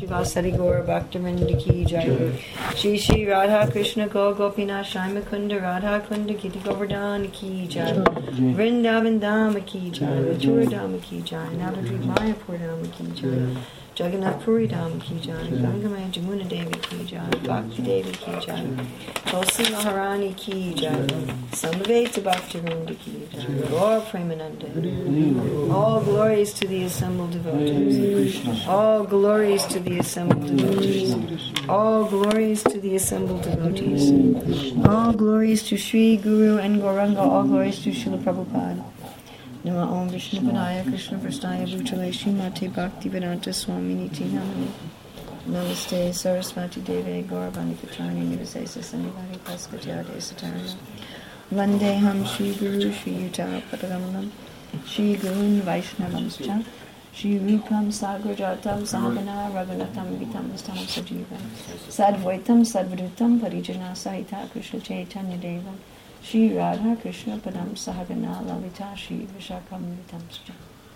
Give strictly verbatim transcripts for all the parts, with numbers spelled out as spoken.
Srivasadi Gaur Bhaktivinoda ki jai. Shri Shri Radha Krishna Gaur Gopinath Shai Mukunda Radha Kunda Giti Govardhan ki jai. Vrindavan Dhama ki jai. Mathura Dhama ki jai. Navadvip Mayapur Dhama ki jai. Jagannath Puri Dham ki jai, Gangamaya Jamuna Devi ki jai, Bhakti Devi ki jai, Tulsi Maharani ki jai, Samaveta Bhaktivinoda ki jai, Gaur Premananda. All glories to the assembled devotees. All glories to the assembled devotees. All glories to the assembled devotees. All glories to Sri Guru and Gauranga. All glories to Srila Prabhupada. Nama Om Vishnu Padaya Krishna Prasthaya Bhutale Srimate Bhakti Vedanta Swami Niti Namani. Namaste Saraswati Deve Gauravani Putrani Nivasesa Sanivari Paskatyade Satarana. Vandeham Shri Guru Shri Yuta Padagamanam Shri Gurun Vaishnavamscha Shri Rupam Sagrajatam Sahagana Raghunatam Vitam Stam Sajiva Sadvaitam Sadvadutam Parijana Sahita Krishna Chaitanya Devam Shri Radha Krishna Padam Sahagana Lalita Shri Vishakam Vitamscha.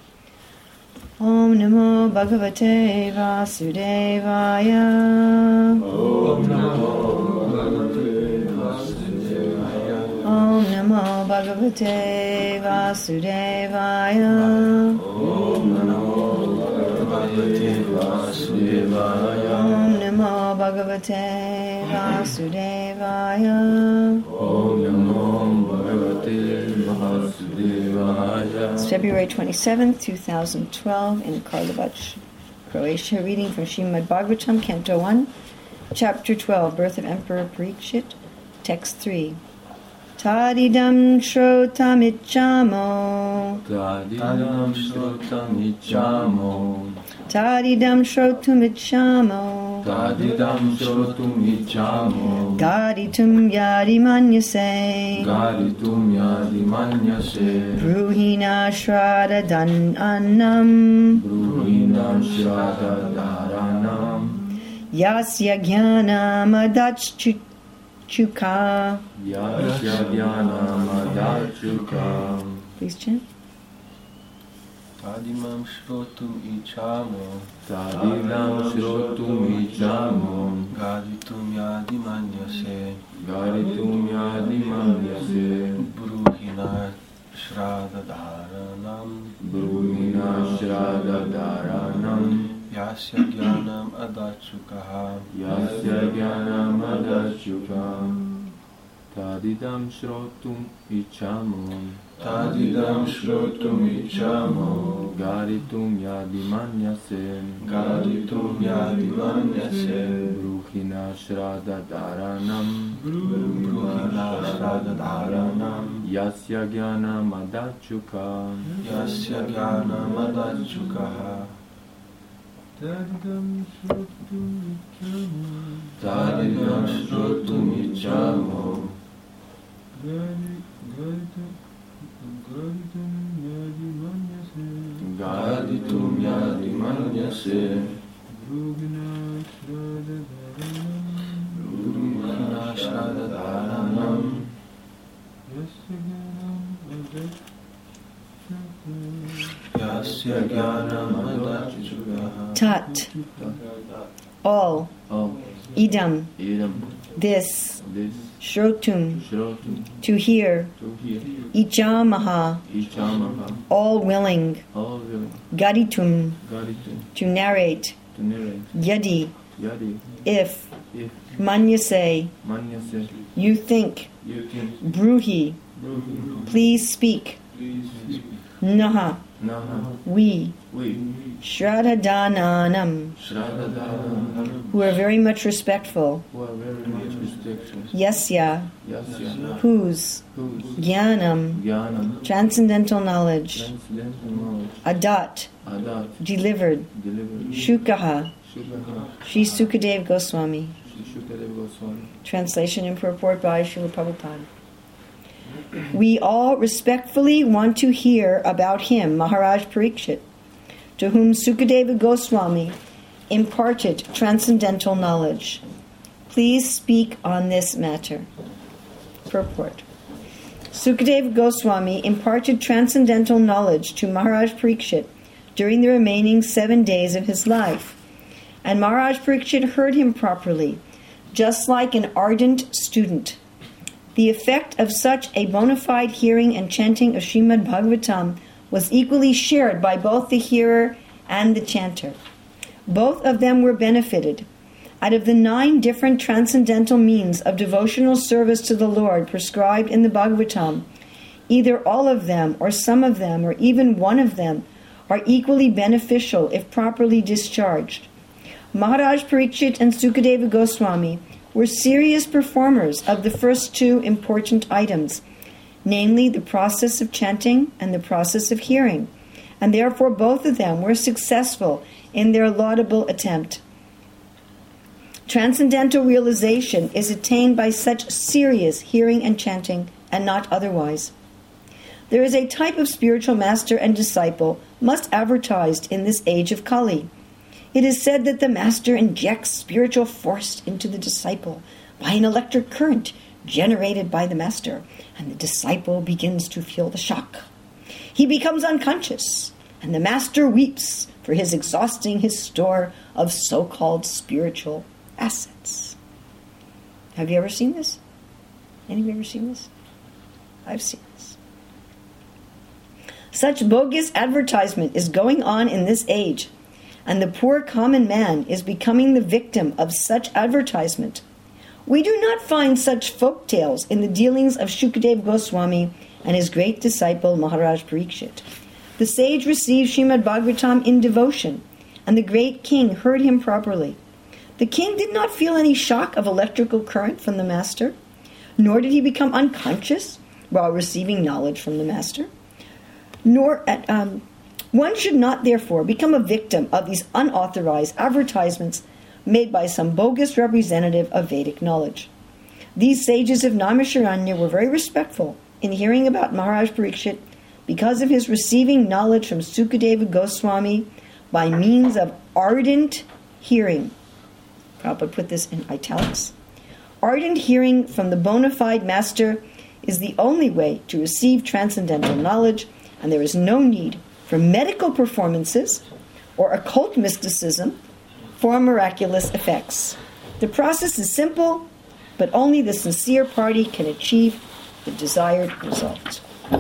Om Namo Bhagavate Vasudevaya. Om Namo Bhagavate Vasudevaya. Om Namo Bhagavate Vasudevaya. Om Namo Bhagavate Vasudevaya. Om Namo Bhagavate Vasudevaya. Om Namo Bhagavate Vasudevaya. It's February twenty-seventh, two thousand twelve, in Karlovac, Croatia. Reading from Srimad Bhagavatam, Canto one, Chapter twelve, Birth of Emperor Parikshit, Text three. Tadidam shrotamicchamo. Tadidam shrotamicchamo. Tadidam shrotamicchamo. Tadidam shrotamicchamo. Gaditum yadimanyase. Gaditum yadimanyase. Bruhina shraddha dan annam. Bruhina shraddha dharanam. Yasya jnanam adachchuka. Yasya jnanam adachchuka. Please chant. Tadimam shrotum ichamo. Tadidam shrotum ichamo. Gaditum yadimanyase. Gaditum yadimanyase. Bruhina shraddha dharanam. Bruhina shraddha dharanam. Yasya jnanam adachchukaha. Yasya jnanam adachchukaha. Tadidam shrotum ichamo. Tadidam shrotum ichamo. Gaditum yadimanyase. Gaditum yadimanyase. Bruhina shraddha dharanam. Bruhina shraddha dharanam. Yasya jnanam adachchukaha. Yasya jnanam adachchukaha. Tadidam shrotum ichamo. Tadidam shrotum ichamo. Gaditum yadimanyase. Bruhina shraddha dharanam. Yasya jnanam adachchukaha. Tat. All. All. Idam. Idam. This. This. Shrotum. Shrotum. To hear. To hear. Ichamaha. Ichamaha. All willing. All willing. Gaditum. Gaditum. To narrate. To narrate. Yadi. Yadi. If. If. Manyase. Manyase. You think. You think. Bruhi. Bruhi. Please speak. Please speak. Naha. Naha. We. We. Shraddhadananam. Shraddhadanam. Who are very much respectful. Who are very much respectful. Yasya. Yasya. Whose. Whose. Jnanam. Jnanam. Transcendental knowledge. Transcendental knowledge. Adat. Adat. Delivered. Delivered. Shukaha. Shukaha. Shri Sukadev Goswami. Shri Shukadev Goswami. Translation and purport by Srila Prabhupada. We all respectfully want to hear about him, Maharaj Parikshit, to whom Sukadeva Goswami imparted transcendental knowledge. Please speak on this matter. Purport. Sukadeva Goswami imparted transcendental knowledge to Maharaj Parikshit during the remaining seven days of his life. and Maharaj Parikshit heard him properly, just like an ardent student. The effect of such a bona fide hearing and chanting of Srimad Bhagavatam was equally shared by both the hearer and the chanter. Both of them were benefited. Out of the nine different transcendental means of devotional service to the Lord prescribed in the Bhagavatam, either all of them or some of them or even one of them are equally beneficial if properly discharged. Maharaj Parikshit and Sukadeva Goswami were serious performers of the first two important items, namely the process of chanting and the process of hearing, and therefore both of them were successful in their laudable attempt. Transcendental realization is attained by such serious hearing and chanting, and not otherwise. There is a type of spiritual master and disciple much advertised in this age of Kali. It is said that the master injects spiritual force into the disciple by an electric current generated by the master, and the disciple begins to feel the shock. He becomes unconscious, and the master weeps for his exhausting his store of so-called spiritual assets. Have you ever seen this? Anybody ever seen this? I've seen this. Such bogus advertisement is going on in this age, and the poor common man is becoming the victim of such advertisement. We do not find such folk tales in the dealings of Shukadeva Goswami and his great disciple Maharaj Parikshit. The sage received Srimad Bhagavatam in devotion, and the great king heard him properly. The king did not feel any shock of electrical current from the master, nor did he become unconscious while receiving knowledge from the master. Nor at, um, one should not, therefore, become a victim of these unauthorized advertisements made by some bogus representative of Vedic knowledge. These sages of Naimisharanya were very respectful in hearing about Maharaj Parikshit because of his receiving knowledge from Sukadeva Goswami by means of ardent hearing. Prabhupada put this in italics. Ardent hearing from the bona fide master is the only way to receive transcendental knowledge, and there is no need for medical performances or occult mysticism for miraculous effects. The process is simple, but only the sincere party can achieve the desired result.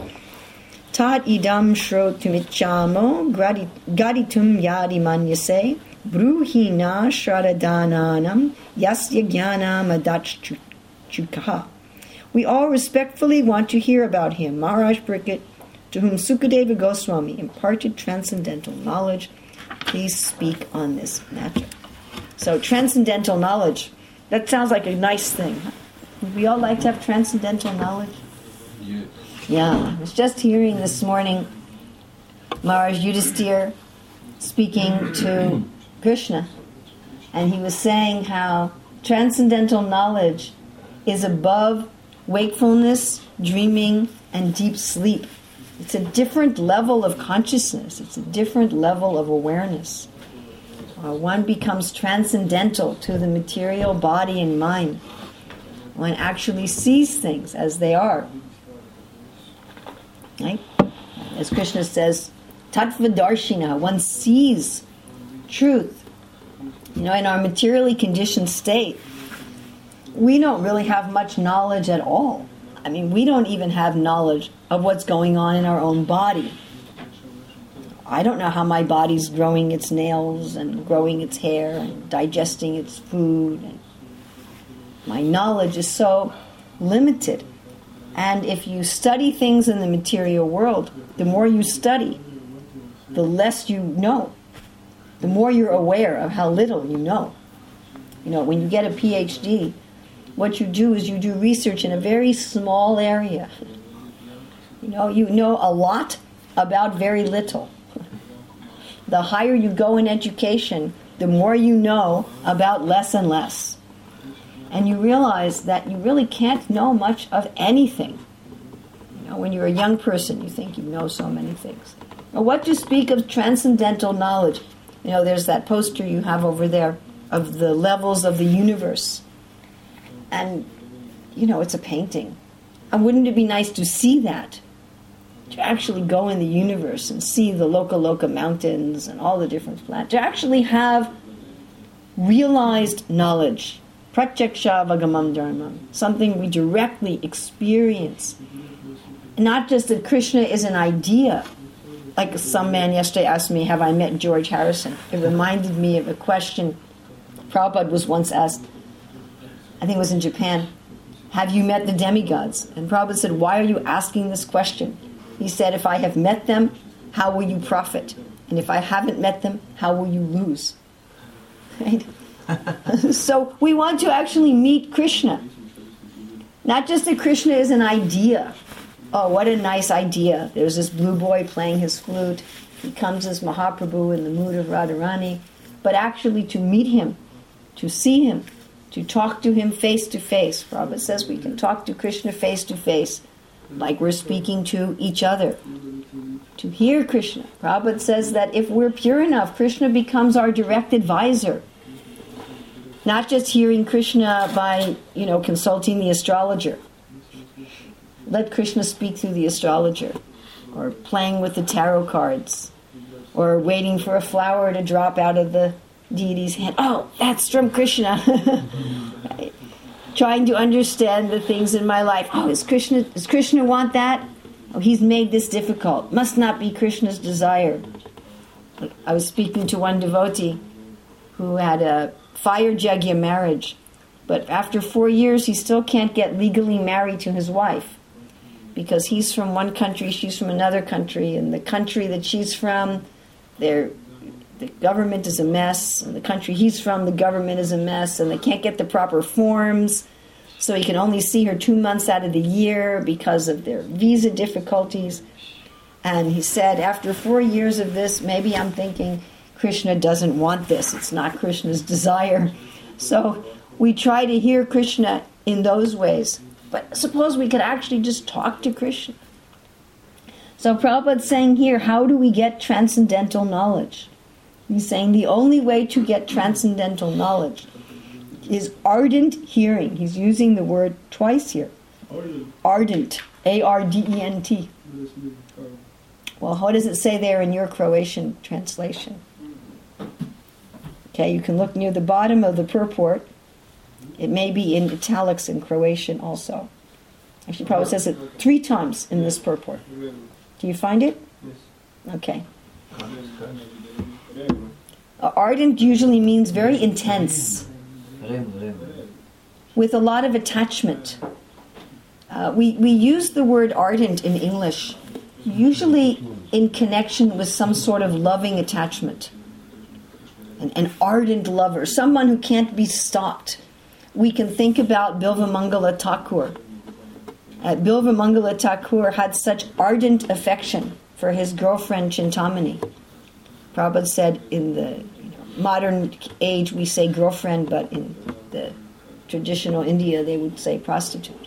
Tad idam shrotumichamo gaditum yadi manyase bruhina shraddhananam yasya jnanam adachchukaha. We all respectfully want to hear about him, Maharaj Parikshit, to whom Sukadeva Goswami imparted transcendental knowledge. Please speak on this matter. So, transcendental knowledge, that sounds like a nice thing. Would we all like to have transcendental knowledge? Yes. Yeah, I was just hearing this morning Maharaj Yudhisthira speaking to Krishna, and he was saying how transcendental knowledge is above wakefulness, dreaming, and deep sleep. It's a different level of consciousness. It's a different level of awareness. Uh, one becomes transcendental to the material body and mind. One actually sees things as they are. Right? As Krishna says, Tattva-darshina, one sees truth. You know, in our materially conditioned state, we don't really have much knowledge at all. I mean, we don't even have knowledge of what's going on in our own body. I don't know how my body's growing its nails and growing its hair and digesting its food. And my knowledge is so limited. And if you study things in the material world, the more you study, the less you know. The more you're aware of how little you know. You know, when you get a P H D, what you do is you do research in a very small area. You know, you know a lot about very little. The higher you go in education, the more you know about less and less. And you realize that you really can't know much of anything. You know, when you're a young person, you think you know so many things. But what to speak of transcendental knowledge? You know, there's that poster you have over there of the levels of the universe. And, you know, it's a painting. And wouldn't it be nice to see that? To actually go in the universe and see the Loka Loka mountains and all the different planets. To actually have realized knowledge. Pratyaksha vagamam dharmam. Something we directly experience. Not just that Krishna is an idea. Like some man yesterday asked me, have I met George Harrison? It reminded me of a question Prabhupada was once asked, I think it was in Japan, have you met the demigods? And Prabhupada said, why are you asking this question? He said, if I have met them, how will you profit? And if I haven't met them, how will you lose? Right? So we want to actually meet Krishna. Not just that Krishna is an idea. Oh, what a nice idea. There's this blue boy playing his flute. He comes as Mahaprabhu in the mood of Radharani. But actually to meet him, to see him, to talk to him face to face. Prabhupada says we can talk to Krishna face to face, like we're speaking to each other. To hear Krishna. Prabhupada says that if we're pure enough, Krishna becomes our direct advisor. Not just hearing Krishna by, you know, consulting the astrologer. Let Krishna speak through the astrologer. Or playing with the tarot cards. Or waiting for a flower to drop out of the deity's hand. Oh, that's from Krishna. Right? Trying to understand the things in my life. Oh, is Krishna, does Krishna want that? Oh, he's made this difficult. Must not be Krishna's desire. I was speaking to one devotee who had a fire yajna marriage, but after four years he still can't get legally married to his wife because he's from one country, she's from another country, and the country that she's from, they're, the government is a mess, and the country he's from, the government is a mess, and they can't get the proper forms, so he can only see her two months out of the year because of their visa difficulties. And he said, after four years of this, maybe I'm thinking Krishna doesn't want this. It's not Krishna's desire. So we try to hear Krishna in those ways. But suppose we could actually just talk to Krishna. So Prabhupada's saying here, how do we get transcendental knowledge? He's saying the only way to get transcendental knowledge is ardent hearing. He's using the word twice here. Ardent. Ardent. A R D E N T. Well, what does it say there in your Croatian translation? Okay, you can look near the bottom of the purport. It may be in italics in Croatian also. Actually, probably says it three times in this purport. Do you find it? Okay. Uh, ardent usually means very intense, with a lot of attachment. Uh, we, we use the word ardent in English, usually in connection with some sort of loving attachment. An, an ardent lover, someone who can't be stopped. We can think about Bilvamangala Thakur. Uh, Bilvamangala Thakur had such ardent affection for his girlfriend Chintamani. Prabhupada said in the you know, modern age we say girlfriend, but in the traditional India they would say prostitute.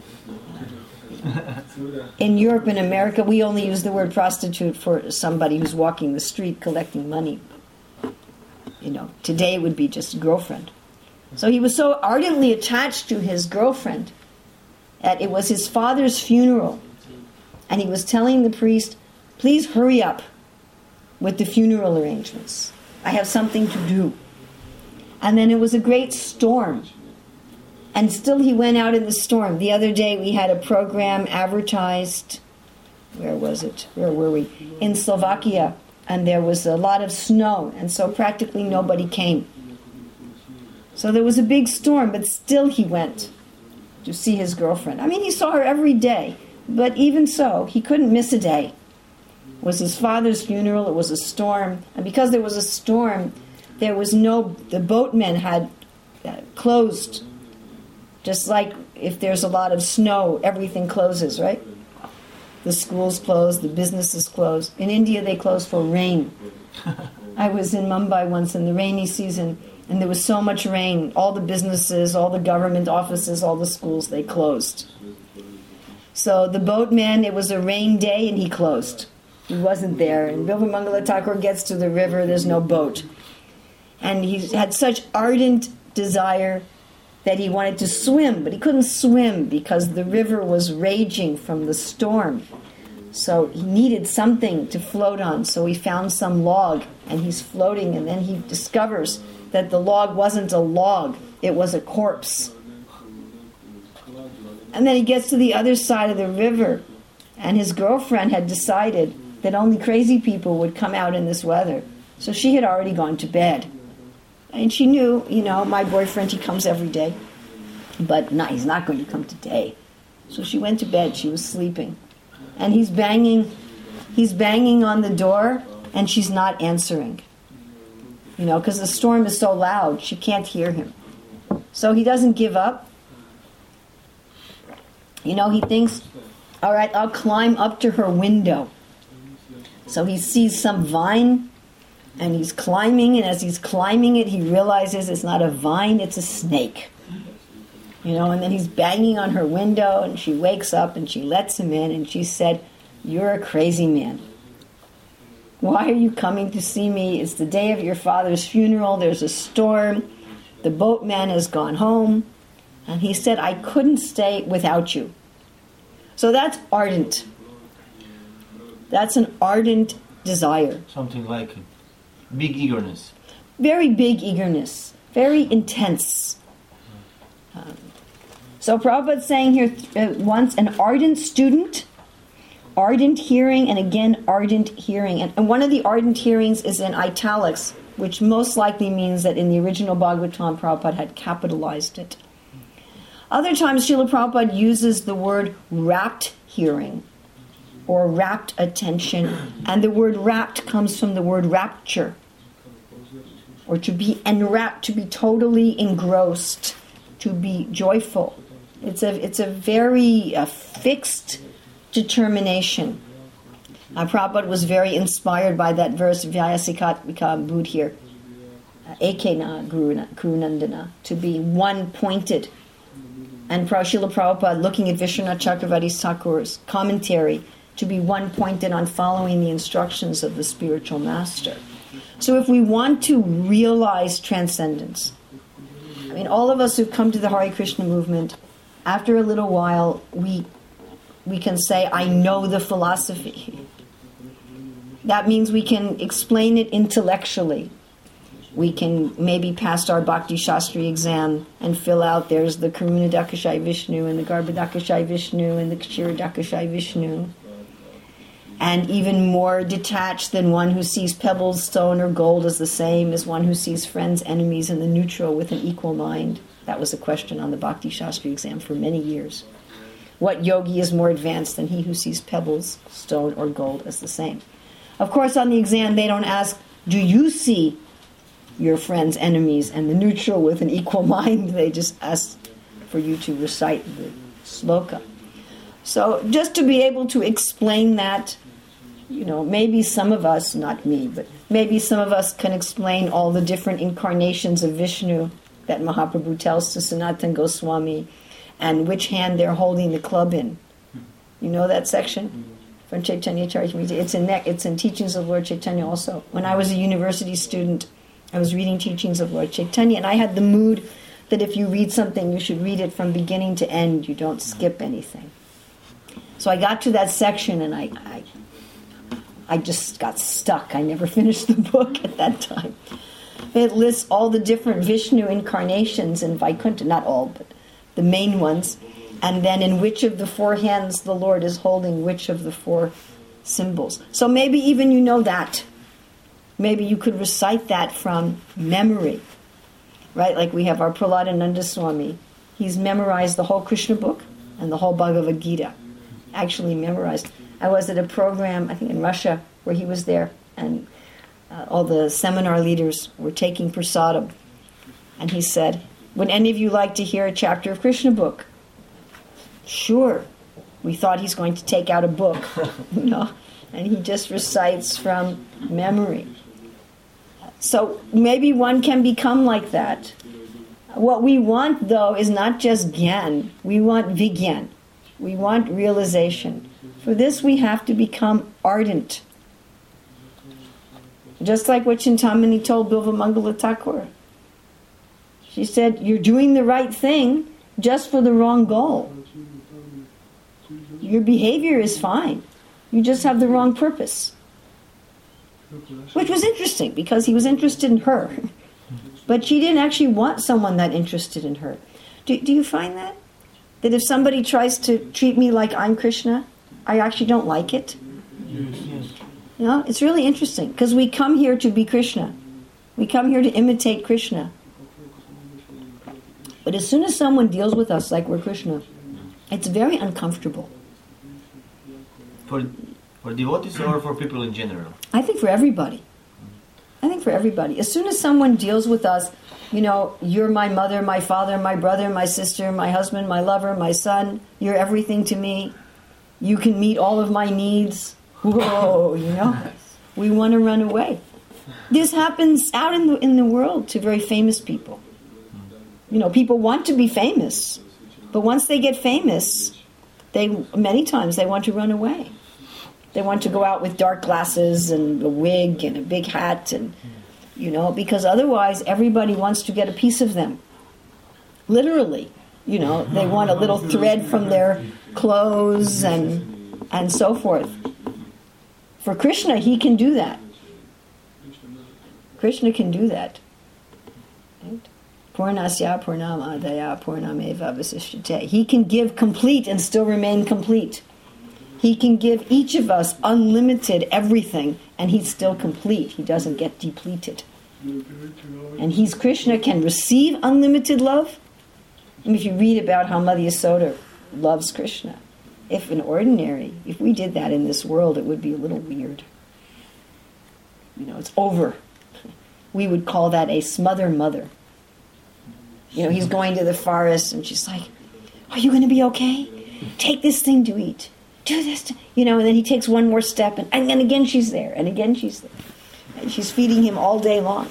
In Europe and America we only use the word prostitute for somebody who's walking the street collecting money. You know, today it would be just girlfriend. So he was so ardently attached to his girlfriend that it was his father's funeral. And he was telling the priest, please hurry up with the funeral arrangements. I have something to do. And then it was a great storm. And still he went out in the storm. The other day we had a program advertised, where was it? Where were we? In Slovakia. And there was a lot of snow, and so practically nobody came. So there was a big storm, but still he went to see his girlfriend. I mean, he saw her every day, but even so, he couldn't miss a day. It was his father's funeral, it was a storm, and because there was a storm, there was no, the boatmen had uh, closed. Just like if there's a lot of snow, everything closes, right? The schools closed, the businesses closed. In India, they closed for rain. I was in Mumbai once in the rainy season, and there was so much rain. All the businesses, all the government offices, all the schools, they closed. So the boatman, it was a rain day, and he closed. He wasn't there. And Bilvamangala Thakur gets to the river, there's no boat. And he had such ardent desire that he wanted to swim, but he couldn't swim because the river was raging from the storm. So he needed something to float on, so he found some log, and he's floating, and then he discovers that the log wasn't a log, it was a corpse. And then he gets to the other side of the river, and his girlfriend had decided that only crazy people would come out in this weather. So she had already gone to bed. And she knew, you know, my boyfriend, he comes every day. But not, he's not going to come today. So she went to bed. She was sleeping. And he's banging, he's banging on the door, and she's not answering. You know, because the storm is so loud, she can't hear him. So he doesn't give up. You know, he thinks, all right, I'll climb up to her window. So he sees some vine, and he's climbing, and as he's climbing it, he realizes it's not a vine, it's a snake. You know, and then he's banging on her window, and she wakes up, and she lets him in, and she said, "You're a crazy man. Why are you coming to see me? It's the day of your father's funeral, there's a storm, the boatman has gone home." And he said, "I couldn't stay without you." So that's ardent. That's an ardent desire. Something like big eagerness. Very big eagerness. Very intense. Um, so Prabhupada's saying here uh, once, an ardent student, ardent hearing, and again ardent hearing. And, and one of the ardent hearings is in italics, which most likely means that in the original Bhagavatam, Prabhupada had capitalized it. Other times, Srila Prabhupada uses the word rapt hearing or rapt attention, and the word rapt comes from the word rapture, or to be enwrapped, to be totally engrossed, to be joyful. It's a it's a very uh, fixed determination. Uh, Prabhupada was very inspired by that verse, Vyasikatvika Buddhir, Ekena Gurunandana, to be one-pointed. And Srila Prabhupada, looking at Vishwanath Chakravarti Thakur's commentary, to be one-pointed on following the instructions of the spiritual master. So if we want to realize transcendence, I mean, all of us who've come to the Hare Krishna movement, after a little while, we we can say, I know the philosophy. That means we can explain it intellectually. We can maybe pass our Bhakti Shastri exam and fill out, there's the Karuna Dakashai Vishnu and the Garbha Dakashai Vishnu and the Kshira Dakashai Vishnu. And even more detached than one who sees pebbles, stone, or gold as the same as one who sees friends, enemies, and the neutral with an equal mind. That was a question on the Bhakti Shastri exam for many years. What yogi is more advanced than he who sees pebbles, stone, or gold as the same? Of course, on the exam, they don't ask, do you see your friends, enemies, and the neutral with an equal mind? They just ask for you to recite the sloka. So just to be able to explain that, you know, maybe some of us, not me, but maybe some of us can explain all the different incarnations of Vishnu that Mahaprabhu tells to Sanatana Goswami, and which hand they're holding the club in. You know that section? From Chaitanya Charitamrita. It's in, it's in Teachings of Lord Chaitanya also. When I was a university student, I was reading Teachings of Lord Chaitanya, and I had the mood that if you read something, you should read it from beginning to end. You don't skip anything. So I got to that section, and I, I, I just got stuck. I never finished the book at that time. It lists all the different Vishnu incarnations in Vaikuntha, not all, but the main ones, and then in which of the four hands the Lord is holding which of the four symbols. So maybe even you know that. Maybe you could recite that from memory, right? Like we have our Prahladananda Swami. He's memorized the whole Krishna book and the whole Bhagavad Gita. Actually memorized. I was at a program, I think in Russia, where he was there, and uh, all the seminar leaders were taking prasadam. And he said, would any of you like to hear a chapter of Krishna book? Sure. We thought he's going to take out a book, you know, and he just recites from memory. So maybe one can become like that. What we want, though, is not just gyan. We want vigyan. We want realization. For this, we have to become ardent. Just like what Chintamani told Bilva Mangala Thakur. She said, you're doing the right thing just for the wrong goal. Your behavior is fine. You just have the wrong purpose. Which was interesting, because he was interested in her. But she didn't actually want someone that interested in her. Do, do you find that? That if somebody tries to treat me like I'm Krishna, I actually don't like it? Yes. You know, it's really interesting, because we come here to be Krishna. We come here to imitate Krishna. But as soon as someone deals with us like we're Krishna, it's very uncomfortable. For for devotees or for people in general? I think for everybody. I think for everybody. As soon as someone deals with us, you know, you're my mother, my father, my brother, my sister, my husband, my lover, my son, you're everything to me. You can meet all of my needs. Whoa, you know, we want to run away. This happens out in the in the world to very famous people. You know, people want to be famous, but once they get famous, they many times they want to run away. They want to go out with dark glasses and a wig and a big hat, and you know, because otherwise everybody wants to get a piece of them. Literally, you know, they want a little thread from their clothes and and so forth. For Krishna, he can do that. Krishna can do that. Right? Purnasya Purnam Adaya Purnameva Vasishyate. He can give complete and still remain complete. He can give each of us unlimited everything, and he's still complete. He doesn't get depleted. And he's Krishna, can receive unlimited love. And if you read about how Mother Yasoda loves Krishna, if an ordinary, if we did that in this world, it would be a little weird. You know, it's over. We would call that a smother mother. You know, he's going to the forest, and she's like, "Are you going to be okay? Take this thing to eat. Do this." To, you know, and then he takes one more step, and, and then again she's there, and again she's there. And she's feeding him all day long.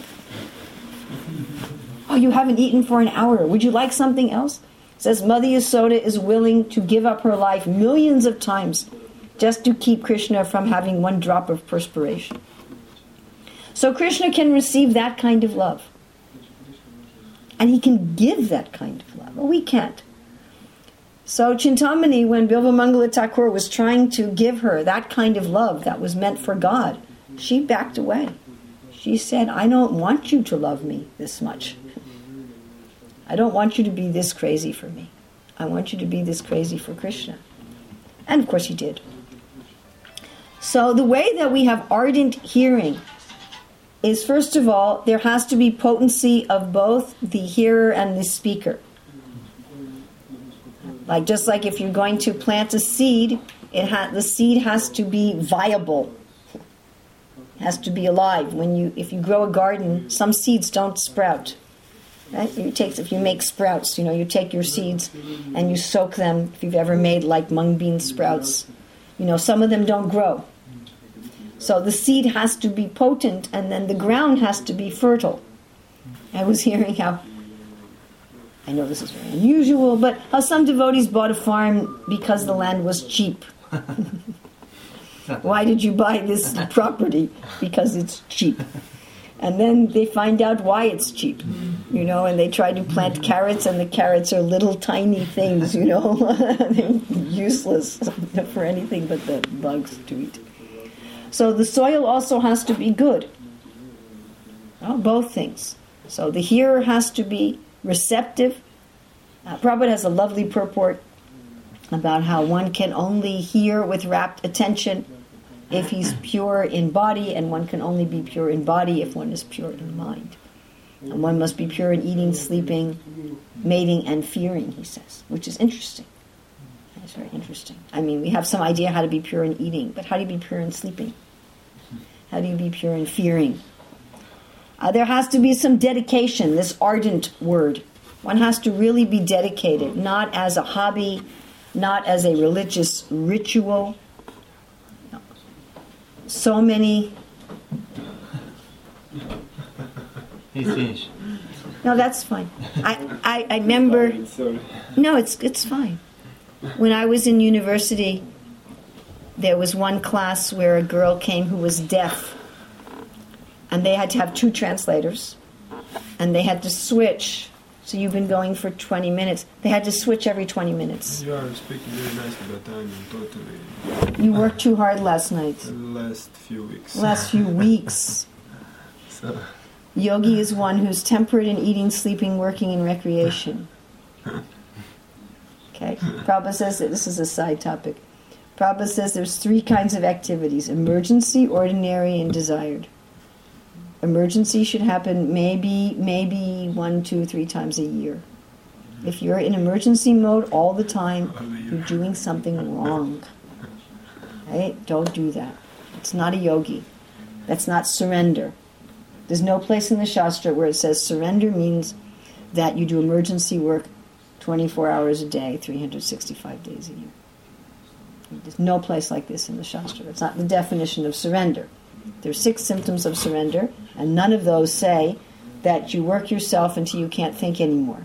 "Oh, you haven't eaten for an hour. Would you like something else?" It says Mother Yasoda is willing to give up her life millions of times just to keep Krishna from having one drop of perspiration. So Krishna can receive that kind of love. And he can give that kind of love. Well, we can't. So Chintamani, when Bilvamangala Thakur was trying to give her that kind of love that was meant for God, she backed away. She said, "I don't want you to love me this much. I don't want you to be this crazy for me. I want you to be this crazy for Krishna." And of course he did. So the way that we have ardent hearing is, first of all, there has to be potency of both the hearer and the speaker. Like, just like if you're going to plant a seed, it ha- the seed has to be viable. It has to be alive. When you, if you grow a garden, some seeds don't sprout. Right? You take, if you make sprouts, you know, you take your seeds and you soak them. If you've ever made like mung bean sprouts, you know, some of them don't grow. So the seed has to be potent, and then the ground has to be fertile. I was hearing how, I know this is very unusual, but how some devotees bought a farm because the land was cheap. Why did you buy this property? Because it's cheap. And then they find out why it's cheap, you know, and they try to plant carrots, and the carrots are little tiny things, you know. They're useless for anything but the bugs to eat. So the soil also has to be good. Well, both things. So the hearer has to be receptive. Uh, Prabhupada has a lovely purport about how one can only hear with rapt attention if he's pure in body, and one can only be pure in body if one is pure in mind. And one must be pure in eating, sleeping, mating, and fearing, he says, which is interesting. That's very interesting. I mean, we have some idea how to be pure in eating, but how do you be pure in sleeping? How do you be pure in fearing? Uh, there has to be some dedication, this ardent word. One has to really be dedicated, not as a hobby, not as a religious ritual. No. So many... He's finished. No, that's fine. I, I, I remember... No, it's it's fine. When I was in university, there was one class where a girl came who was deaf, and they had to have two translators, and they had to switch. So you've been going for twenty minutes. They had to switch every twenty minutes. You are speaking very nicely, but I'm totally... You worked too hard last night. The last few weeks. Last few weeks. So... Yogi is one who's temperate in eating, sleeping, working, and recreation. Okay. Prabhupada says that this is a side topic. Prabhupada says there's three kinds of activities: emergency, ordinary, and desired. Emergency should happen maybe, maybe one, two, three times a year. If you're in emergency mode all the time, you're doing something wrong. Right? Don't do that. It's not a yogi. That's not surrender. There's no place in the Shastra where it says surrender means that you do emergency work twenty-four hours a day, three hundred sixty-five days a year. There's no place like this in the Shastra. It's not the definition of surrender. There's six symptoms of surrender, and none of those say that you work yourself until you can't think anymore.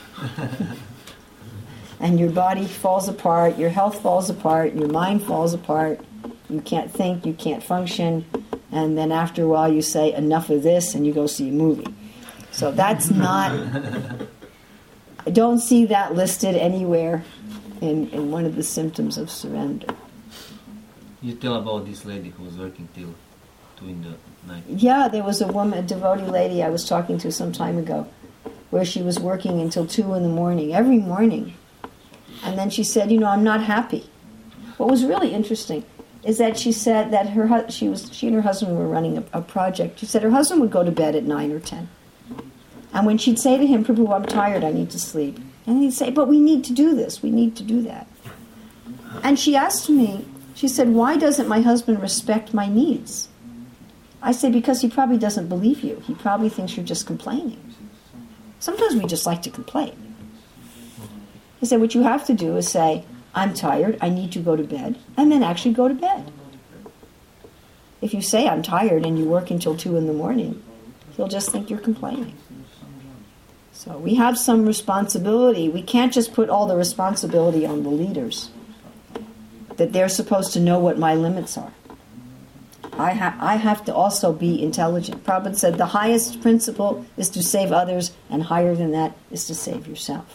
And your body falls apart, your health falls apart, your mind falls apart, you can't think, you can't function, and then after a while you say, enough of this, and you go see a movie. So that's not... I don't see that listed anywhere in, in one of the symptoms of surrender. You tell about this lady who was working till two in the night. Yeah, there was a woman, a devotee lady I was talking to some time ago, where she was working until two in the morning, every morning. And then she said, you know, I'm not happy. What was really interesting is that she said that her hu- she was she and her husband were running a, a project. She said her husband would go to bed at nine or ten. And when she'd say to him, Prabhu, I'm tired, I need to sleep. And he'd say, but we need to do this, we need to do that. And she asked me, she said, why doesn't my husband respect my needs? I say, because he probably doesn't believe you. He probably thinks you're just complaining. Sometimes we just like to complain. He said, what you have to do is say, I'm tired, I need to go to bed, and then actually go to bed. If you say I'm tired and you work until two in the morning, he'll just think you're complaining. So we have some responsibility. We can't just put all the responsibility on the leaders, that they're supposed to know what my limits are. I, ha- I have to also be intelligent. Prabhupada said the highest principle is to save others, and higher than that is to save yourself.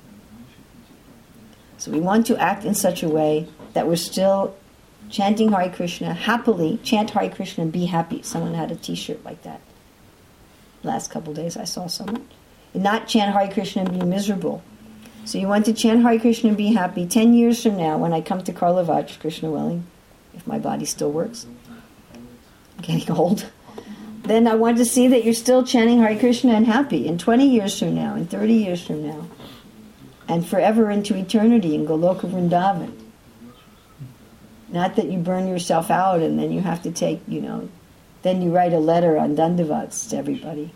So we want to act in such a way that we're still chanting Hare Krishna happily. Chant Hare Krishna and be happy. Someone had a t-shirt like that. Last couple of days I saw someone. And not chant Hare Krishna and be miserable. So you want to chant Hare Krishna and be happy. Ten years from now, when I come to Karlovaj, Krishna willing, if my body still works, I'm getting old, then I want to see that you're still chanting Hare Krishna and happy. In twenty years from now, in thirty years from now, and forever into eternity in Goloka Vrindavan. Not that you burn yourself out and then you have to take, you know, then you write a letter on Dandavats to everybody.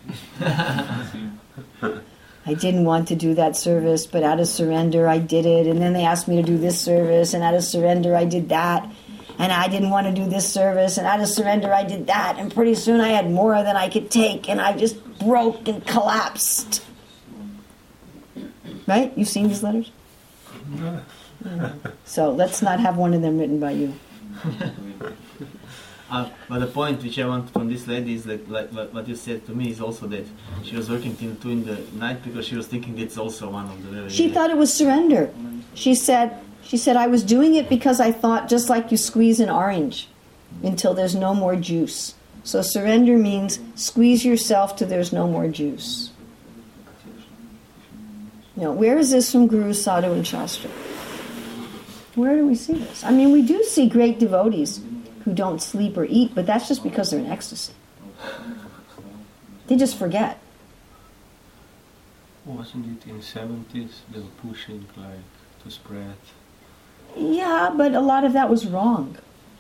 I didn't want to do that service, but out of surrender I did it, and then they asked me to do this service, and out of surrender I did that, and I didn't want to do this service, and out of surrender I did that, and pretty soon I had more than I could take, and I just broke and collapsed. Right? You've seen these letters? Yeah. So let's not have one of them written by you. Uh, but the point which I want from this lady is that, like what what you said to me, is also that she was working till two in the night because she was thinking it's also one of the very... She thought it was surrender. She said, she said, I was doing it because I thought just like you squeeze an orange until there's no more juice. So surrender means squeeze yourself till there's no more juice. Now, where is this from Guru, Sadhu, and Shastra? Where do we see this? I mean, we do see great devotees who don't sleep or eat, but that's just because they're in ecstasy. They just forget. Wasn't it in the seventies they were pushing like to spread? Yeah, but a lot of that was wrong.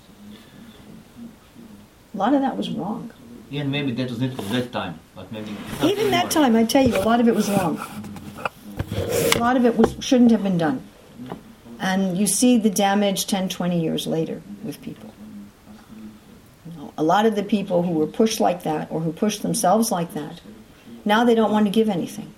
A lot of that was wrong. Yeah, and maybe that was not for that time, but maybe... Even that time, I tell you, a lot of it was wrong. A lot of it was, shouldn't have been done. And you see the damage ten, twenty years later with people. You know, a lot of the people who were pushed like that, or who pushed themselves like that, now they don't want to give anything.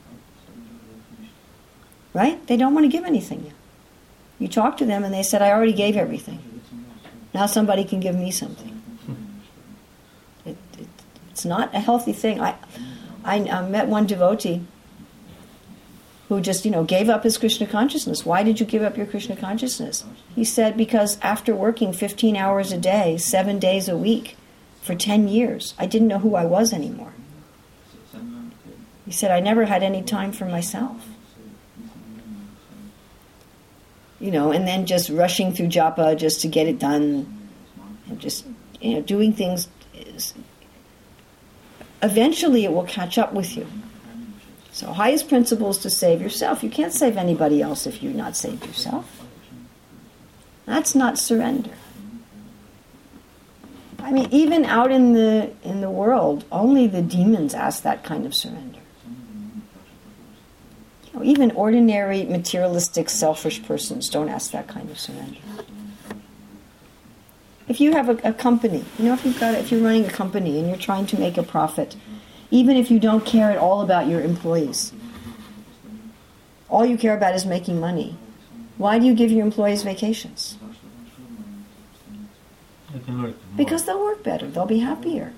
Right? They don't want to give anything now. You talk to them and they said, I already gave everything. Now somebody can give me something. It, it, it's not a healthy thing. I, I, I met one devotee who just, you know, gave up his Krishna consciousness. Why did you give up your Krishna consciousness? He said, because after working fifteen hours a day, seven days a week, for ten years, I didn't know who I was anymore. He said, I never had any time for myself. You know, and then just rushing through japa just to get it done, and just, you know, doing things. Is, eventually it will catch up with you. So highest principle is to save yourself. You can't save anybody else if you're not saved yourself. That's not surrender. I mean, even out in the in the world, only the demons ask that kind of surrender. You know, even ordinary, materialistic, selfish persons don't ask that kind of surrender. If you have a, a company, you know, if you've got, if you're running a company and you're trying to make a profit, even if you don't care at all about your employees, all you care about is making money, why do you give your employees vacations? They can work more. Because they'll work better, they'll be happier.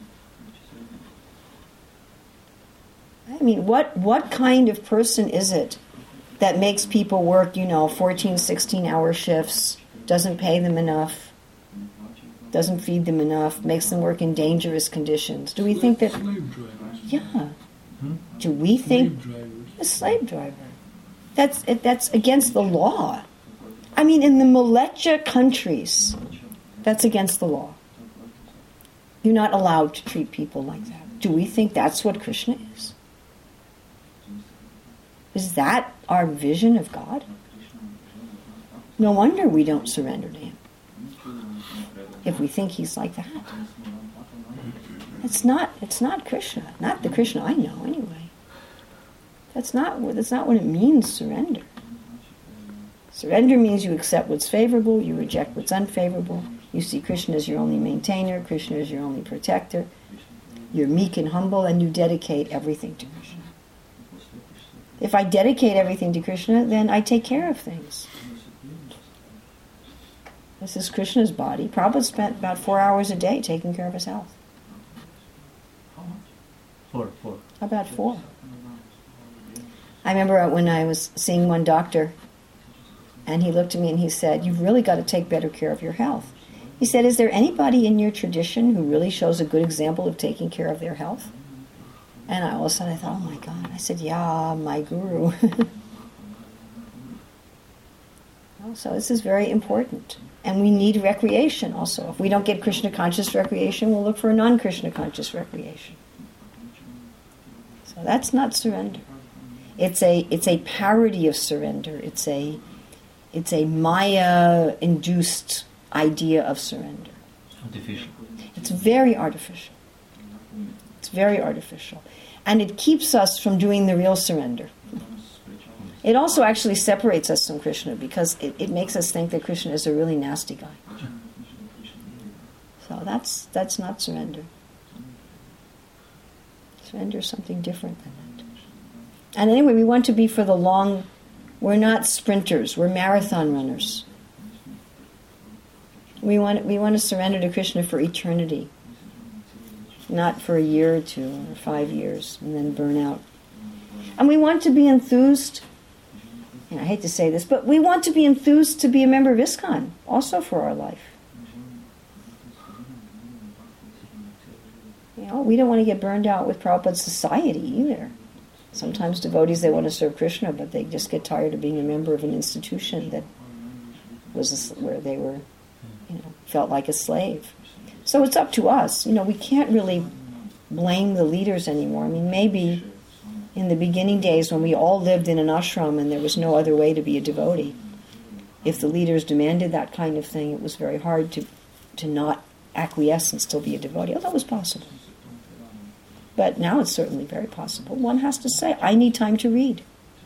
I mean, what what kind of person is it that makes people work, you know, fourteen, sixteen hour shifts, doesn't pay them enough, doesn't feed them enough, makes them work in dangerous conditions? Do we think that... Slave drivers. Yeah. Do we think... Slave drivers. A slave driver. That's that's against the law. I mean, in the militia countries, that's against the law. You're not allowed to treat people like that. Do we think that's what Krishna is? Is that our vision of God? No wonder we don't surrender to Him. If we think He's like that. It's not, it's not Krishna. Not the Krishna I know, anyway. That's not, that's not what it means, surrender. Surrender means you accept what's favorable, you reject what's unfavorable. You see Krishna as your only maintainer, Krishna as your only protector. You're meek and humble, and you dedicate everything to Krishna. If I dedicate everything to Krishna, then I take care of things. This is Krishna's body. Prabhupada spent about four hours a day taking care of his health. Four, four. About four. I remember when I was seeing one doctor, and he looked at me and he said, you've really got to take better care of your health. He said, is there anybody in your tradition who really shows a good example of taking care of their health? And I, all of a sudden I thought, oh my God. I said, yeah, my guru. So this is very important. And we need recreation also. If we don't get Krishna conscious recreation, we'll look for a non-Krishna conscious recreation. So that's not surrender. It's a it's a parody of surrender. It's a it's a Maya induced idea of surrender. Artificial. It's very artificial. It's very artificial. And it keeps us from doing the real surrender. It also actually separates us from Krishna because it, it makes us think that Krishna is a really nasty guy. So that's that's not surrender. Surrender is something different than that. And anyway, we want to be for the long... We're not sprinters. We're marathon runners. We want we want to surrender to Krishna for eternity. Not for a year or two or five years and then burn out. And we want to be enthused... And I hate to say this, but we want to be enthused to be a member of ISKCON, also for our life. You know, we don't want to get burned out with Prabhupada's society either. Sometimes devotees, they want to serve Krishna, but they just get tired of being a member of an institution that was a, where they were, you know, felt like a slave. So it's up to us. You know, we can't really blame the leaders anymore. I mean, maybe in the beginning days when we all lived in an ashram and there was no other way to be a devotee, if the leaders demanded that kind of thing, it was very hard to, to not acquiesce and still be a devotee. Although it was possible. But now it's certainly very possible. One has to say, I need time to read.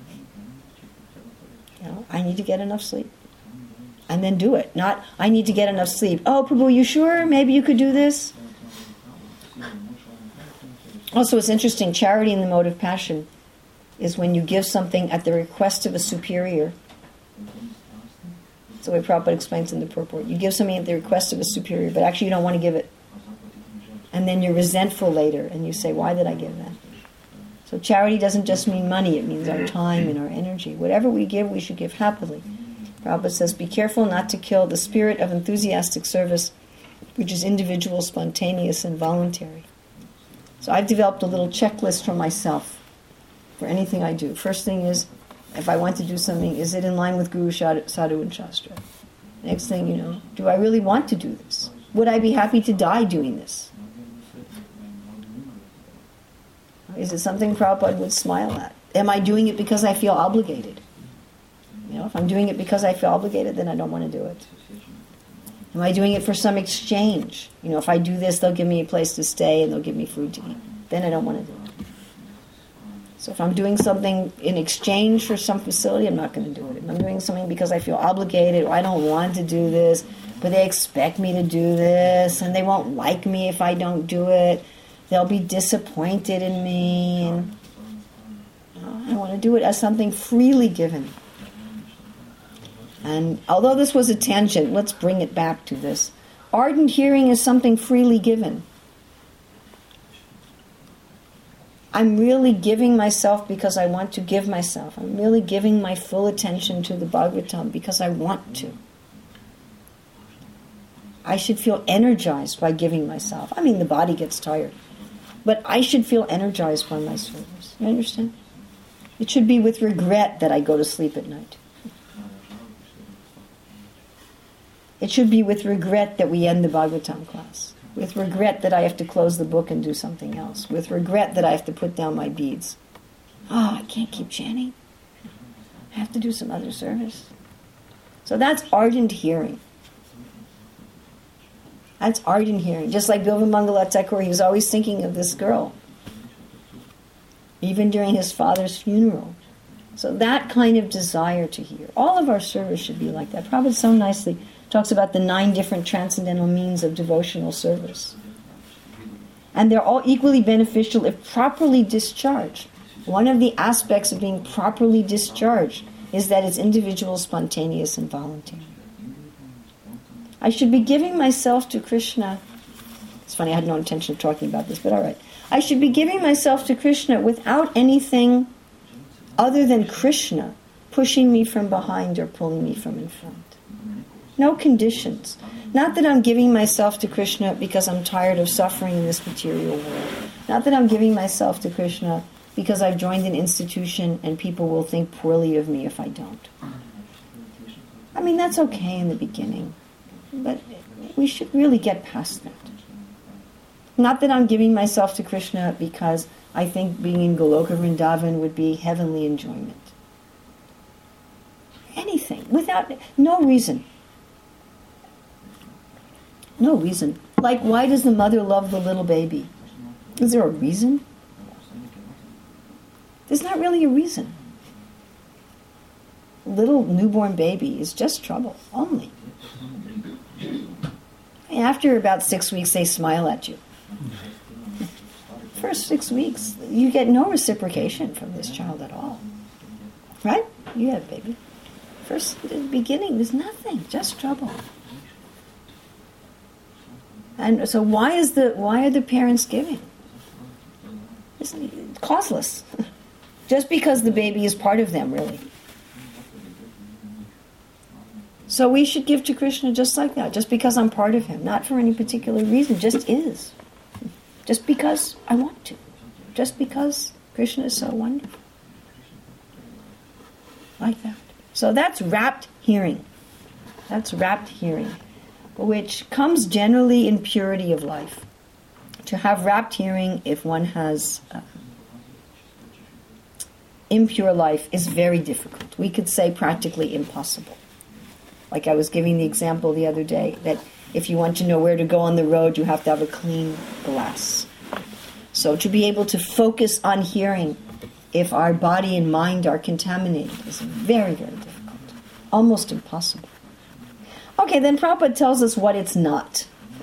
You know, I need to get enough sleep. And then do it. Not, I need to get enough sleep. Oh, Prabhu, you sure? Maybe you could do this? Also, it's interesting, charity in the mode of passion is when you give something at the request of a superior. That's the way Prabhupada explains in the purport. You give something at the request of a superior, but actually you don't want to give it. And then you're resentful later, and you say, why did I give that? So charity doesn't just mean money, it means our time and our energy. Whatever we give, we should give happily. Prabhupada says, be careful not to kill the spirit of enthusiastic service, which is individual, spontaneous, and voluntary. So I've developed a little checklist for myself. for anything I do. First thing is, if I want to do something, is it in line with Guru, Sadhu, and Shastra? Next thing, you know, do I really want to do this? Would I be happy to die doing this? Is it something Prabhupada would smile at? Am I doing it because I feel obligated? You know, if I'm doing it because I feel obligated, then I don't want to do it. Am I doing it for some exchange? You know, if I do this, they'll give me a place to stay and they'll give me food to eat. Then I don't want to do it. So if I'm doing something in exchange for some facility, I'm not going to do it. If I'm doing something because I feel obligated or I don't want to do this, but they expect me to do this and they won't like me if I don't do it, they'll be disappointed in me. And, you know, I want to do it as something freely given. And although this was a tangent, let's bring it back to this. Ardent hearing is something freely given. I'm really giving myself because I want to give myself. I'm really giving my full attention to the Bhagavatam because I want to. I should feel energized by giving myself. I mean, the body gets tired. But I should feel energized by my service. You understand? It should be with regret that I go to sleep at night. It should be with regret that we end the Bhagavatam class. With regret that I have to close the book and do something else. With regret that I have to put down my beads. Oh, I can't keep chanting. I have to do some other service. So that's ardent hearing. That's ardent hearing. Just like Bilvamangala Thakur, he was always thinking of this girl. Even during his father's funeral. So that kind of desire to hear. All of our service should be like that. Prabhupada so nicely talks about the nine different transcendental means of devotional service. And they're all equally beneficial if properly discharged. One of the aspects of being properly discharged is that it's individual, spontaneous, and voluntary. I should be giving myself to Krishna. It's funny, I had no intention of talking about this, but all right. I should be giving myself to Krishna without anything other than Krishna pushing me from behind or pulling me from in front. No conditions. Not that I'm giving myself to Krishna because I'm tired of suffering in this material world. Not that I'm giving myself to Krishna because I've joined an institution and people will think poorly of me if I don't. I mean, that's okay in the beginning, but we should really get past that. Not that I'm giving myself to Krishna because I think being in Goloka Vrindavan would be heavenly enjoyment. Anything, without, no reason. No reason. Like, why does the mother love the little baby? Is there a reason? There's not really a reason. Little newborn baby is just trouble, only. After about six weeks, they smile at you. First six weeks, you get no reciprocation from this child at all. Right? You have a baby. First, in the beginning, there's nothing, just trouble. And so why is the why are the parents giving? It's causeless. Just because the baby is part of them, really. So we should give to Krishna just like that, just because I'm part of him, not for any particular reason, just is. Just because I want to. Just because Krishna is so wonderful. Like that. So that's rapt hearing. That's rapt hearing, which comes generally in purity of life. To have rapt hearing, if one has uh, impure life, is very difficult. We could say practically impossible. Like I was giving the example the other day, that if you want to know where to go on the road, you have to have a clean glass. So to be able to focus on hearing, if our body and mind are contaminated, is very, very difficult. Almost impossible. Okay, then Prabhupada tells us what it's not.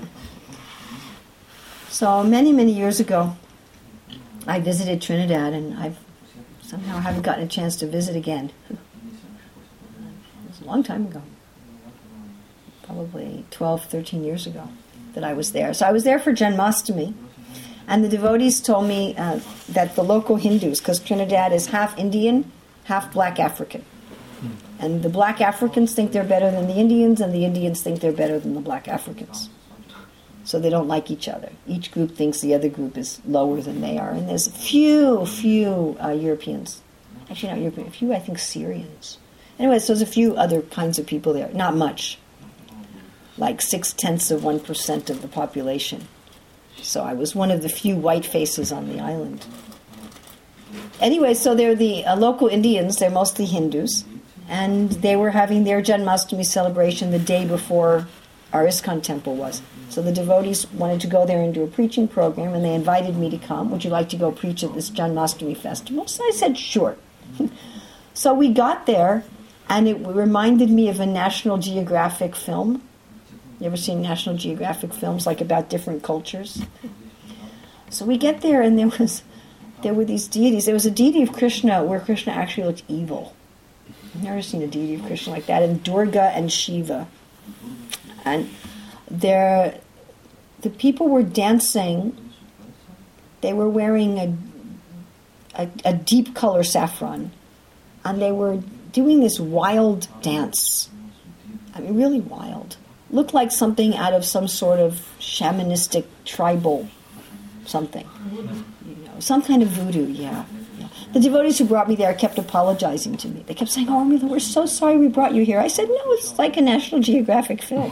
So many, many years ago, I visited Trinidad, and I've somehow haven't gotten a chance to visit again. It was a long time ago. Probably twelve, thirteen years ago that I was there. So I was there for Janmashtami, and the devotees told me uh, that the local Hindus, because Trinidad is half Indian, half black African. And the black Africans think they're better than the Indians, and the Indians think they're better than the black Africans. So they don't like each other. Each group thinks the other group is lower than they are. And there's a few, few uh, Europeans. Actually, not European. A few, I think, Syrians. Anyway, so there's a few other kinds of people there. Not much. Like six-tenths of one percent of the population. So I was one of the few white faces on the island. Anyway, so they're the uh, local Indians. They're mostly Hindus. And they were having their Janmashtami celebration the day before our ISKCON temple was. So the devotees wanted to go there and do a preaching program, and they invited me to come. Would you like to go preach at this Janmashtami festival? So I said, sure. So we got there, and it reminded me of a National Geographic film. You ever seen National Geographic films, like about different cultures? So we get there, and there was there were these deities. There was a deity of Krishna where Krishna actually looked evil. I've never seen a deity of Krishna like that. And Durga and Shiva. And there, the people were dancing. They were wearing a, a, a deep color saffron. And they were doing this wild dance. I mean, really wild. Looked like something out of some sort of shamanistic tribal something. You know, some kind of voodoo, yeah. yeah. The devotees who brought me there kept apologizing to me. They kept saying, oh, Urmila, we're so sorry we brought you here. I said, no, it's like a National Geographic film.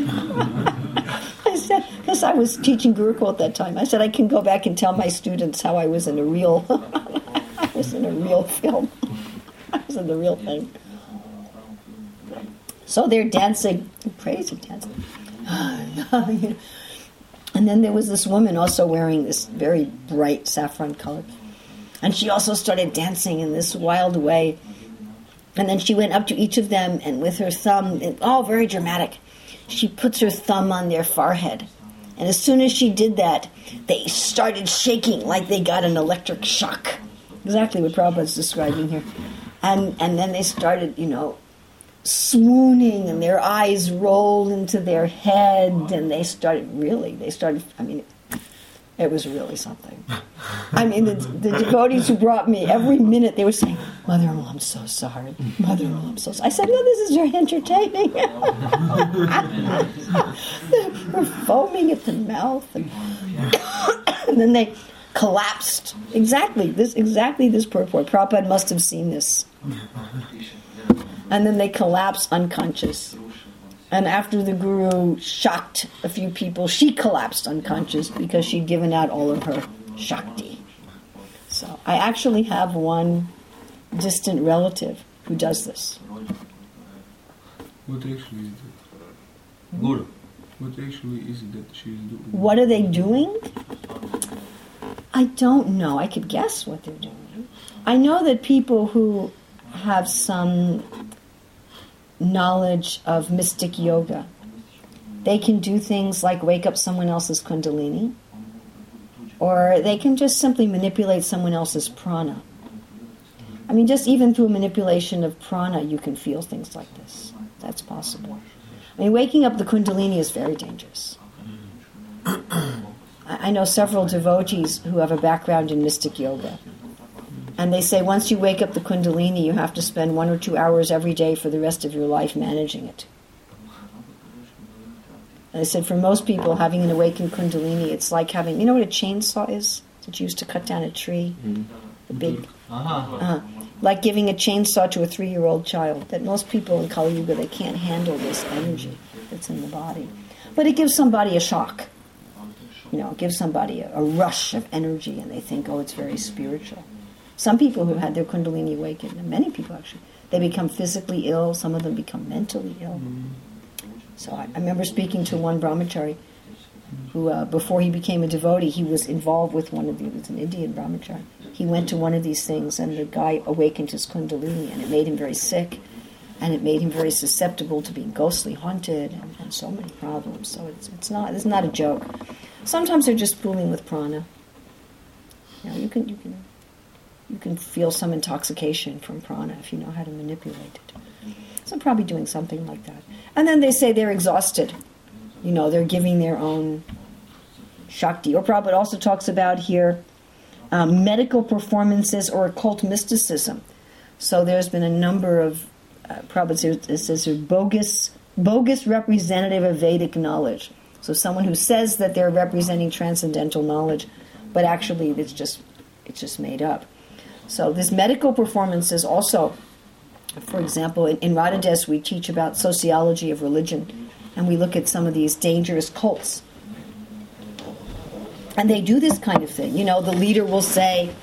I said, because I was teaching Gurukul at that time. I said, I can go back and tell my students how I was in a real, I was in a real film. I was in the real thing. So they're dancing, crazy dancing. And then there was this woman also wearing this very bright saffron color. And she also started dancing in this wild way. And then she went up to each of them, and with her thumb, and, oh, very dramatic, she puts her thumb on their forehead. And as soon as she did that, they started shaking like they got an electric shock. Exactly what Prabhupada's describing here. And and then they started, you know, swooning, and their eyes rolled into their head, and they started, really, they started, I mean, it was really something. I mean, the, the devotees who brought me, every minute they were saying, Mother Urmila, I'm so sorry. Mother Urmila, I'm so sorry. I said, no, this is very entertaining. They were foaming at the mouth. And, and then they collapsed. Exactly, this exactly this purport. Prabhupada must have seen this. And then they collapsed unconscious. And after the Guru shocked a few people, she collapsed unconscious because she'd given out all of her Shakti. So I actually have one distant relative who does this. What actually is it? Guru. What actually is it that she is doing? What are they doing? I don't know. I could guess what they're doing. I know that people who have some knowledge of mystic yoga, they can do things like wake up someone else's kundalini, or they can just simply manipulate someone else's prana. I mean, just even through manipulation of prana, you can feel things like this. That's possible. I mean, waking up the kundalini is very dangerous. I know several devotees who have a background in mystic yoga. And they say once you wake up the kundalini, you have to spend one or two hours every day for the rest of your life managing it. And they said for most people, having an awakened kundalini, it's like having, you know what a chainsaw is? That you used to cut down a tree? Mm. The big... Uh-huh. Uh, like giving a chainsaw to a three-year-old child. That most people in Kali Yuga, they can't handle this energy that's in the body. But it gives somebody a shock. You know, it gives somebody a, a rush of energy, and they think, oh, it's very spiritual. Some people who've had their kundalini awakened, and many people actually, they become physically ill, some of them become mentally ill. Mm. So I, I remember speaking to one brahmachari who, uh, before he became a devotee, he was involved with one of these, it was an Indian brahmachari. He went to one of these things, and the guy awakened his kundalini, and it made him very sick, and it made him very susceptible to being ghostly haunted, and, and so many problems. So it's it's not it's not a joke. Sometimes they're just fooling with prana. You know, you can you can you can feel some intoxication from prana if you know how to manipulate it. So I'm probably doing something like that. And then they say they're exhausted. You know, they're giving their own Shakti. Or Prabhupada also talks about here um, medical performances or occult mysticism. So there's been a number of, uh, Prabhupada says, it says here, bogus, bogus representative of Vedic knowledge. So someone who says that they're representing transcendental knowledge, but actually it's just it's just made up. So this medical performance is also, for example, in, in Radhades we teach about sociology of religion, and we look at some of these dangerous cults. And they do this kind of thing. You know, the leader will say,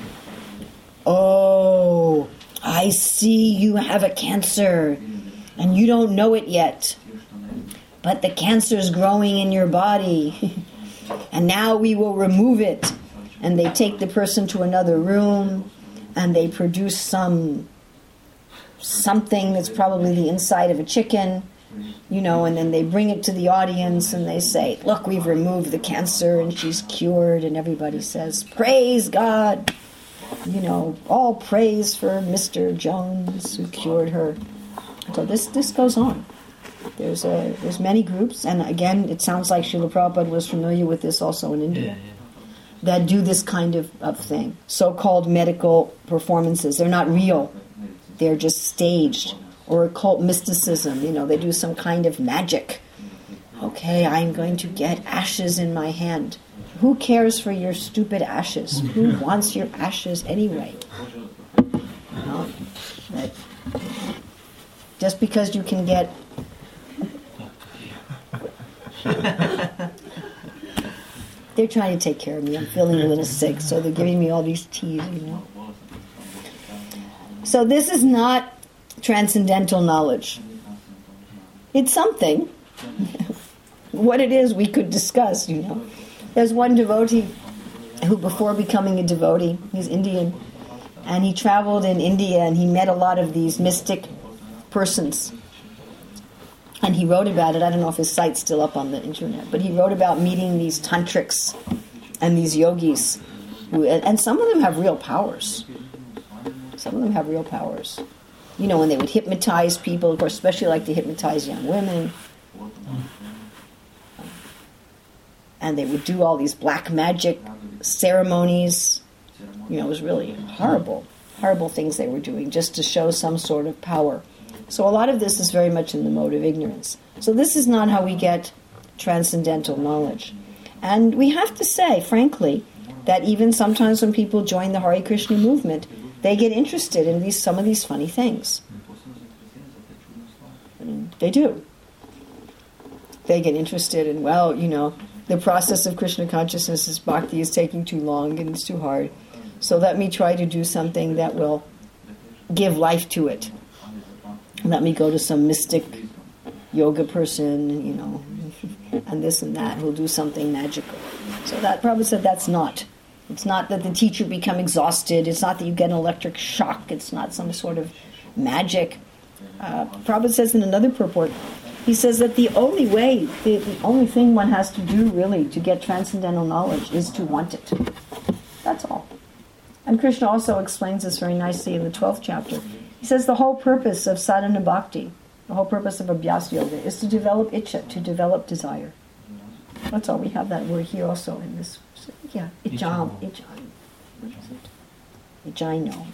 "Oh, I see you have a cancer, and you don't know it yet. But the cancer's growing in your body, and now we will remove it." And they take the person to another room, and they produce some something that's probably the inside of a chicken, you know, and then they bring it to the audience, and they say, "Look, we've removed the cancer, and she's cured." And everybody says, "Praise God! You know, all praise for Mister Jones who cured her." So this this goes on. There's a, there's many groups, and again, it sounds like Srila Prabhupada was familiar with this also in India, Yeah, yeah. that do this kind of, of thing. So-called medical performances. They're not real. They're just staged. Or occult mysticism. You know, they do some kind of magic. Okay, I'm going to get ashes in my hand. Who cares for your stupid ashes? Who wants your ashes anyway? You know, that just because you can get they're trying to take care of me. I'm feeling a little sick, so they're giving me all these teas, you know. So this is not transcendental knowledge. It's something. What it is, we could discuss, you know. There's one devotee who, before becoming a devotee, he's Indian, and he traveled in India, and he met a lot of these mystic persons. And he wrote about it. I don't know if his site's still up on the internet, but he wrote about meeting these tantrics and these yogis, who, and some of them have real powers. Some of them have real powers. You know, when they would hypnotize people, of course, especially like to hypnotize young women. And they would do all these black magic ceremonies. You know, it was really horrible, horrible things they were doing just to show some sort of power. So a lot of this is very much in the mode of ignorance. So this is not how we get transcendental knowledge. And we have to say, frankly, that even sometimes when people join the Hare Krishna movement, they get interested in these some of these funny things. I mean, they do. They get interested in, well, you know, the process of Krishna consciousness is bhakti is taking too long and it's too hard. So let me try to do something that will give life to it. Let me go to some mystic yoga person, you know, and this and that, who'll do something magical. So that Prabhupada said that's not. It's not that the teacher become exhausted. It's not that you get an electric shock. It's not some sort of magic. Uh, Prabhupada says in another purport, he says that the only way, the, the only thing one has to do really to get transcendental knowledge is to want it. That's all. And Krishna also explains this very nicely in the twelfth chapter. He says the whole purpose of sadhana bhakti, the whole purpose of abhyas yoga, is to develop ichcha, to develop desire. That's all. We have that word here also in this. Yeah, icham, icham. What is it? Ichaino.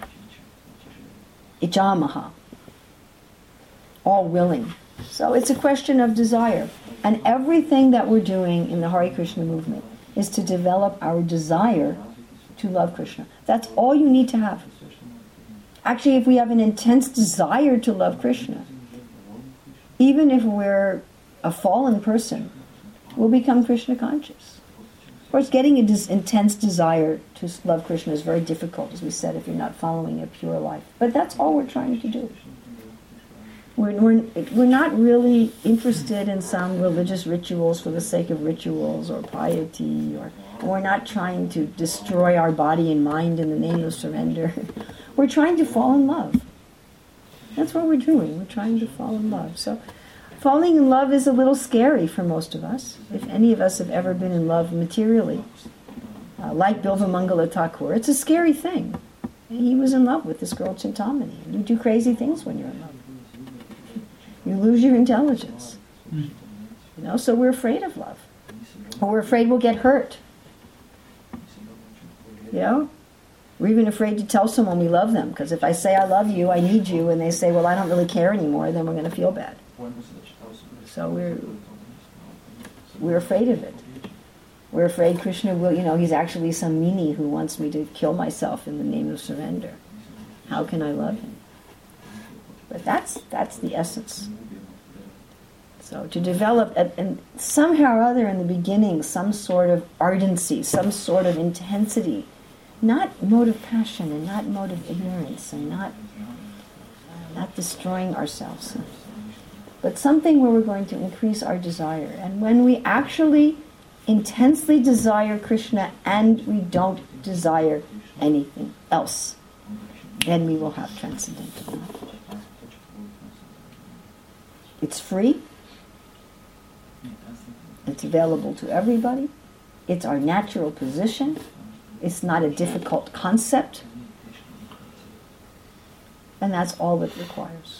Ichamaha. All willing. So it's a question of desire. And everything that we're doing in the Hare Krishna movement is to develop our desire to love Krishna. That's all you need to have. Actually, if we have an intense desire to love Krishna, even if we're a fallen person, we'll become Krishna conscious. Of course, getting an dis- intense desire to love Krishna is very difficult, as we said, if you're not following a pure life. But that's all we're trying to do. We're, we're, we're not really interested in some religious rituals for the sake of rituals or piety, or we're not trying to destroy our body and mind in the name of surrender. We're trying to fall in love. That's what we're doing. We're trying to fall in love. So falling in love is a little scary for most of us, if any of us have ever been in love materially. Uh, like Bilva Mangala Thakur, it's a scary thing. He was in love with this girl Chintamani. You do crazy things when you're in love. You lose your intelligence. You know, so we're afraid of love. Or we're afraid we'll get hurt. You know? We're even afraid to tell someone we love them, because if I say I love you, I need you, and they say, well, I don't really care anymore, then we're going to feel bad. So we're we're afraid of it. We're afraid Krishna will, you know, he's actually some meanie who wants me to kill myself in the name of surrender. How can I love him? But that's that's the essence. So to develop, a, and somehow or other in the beginning, some sort of ardency, some sort of intensity, not mode of passion and not mode of ignorance and not, not destroying ourselves, but something where we're going to increase our desire. And when we actually intensely desire Krishna and we don't desire anything else, then we will have transcendental knowledge. It's free. It's available to everybody. It's our natural position. It's not a difficult concept. And that's all it requires.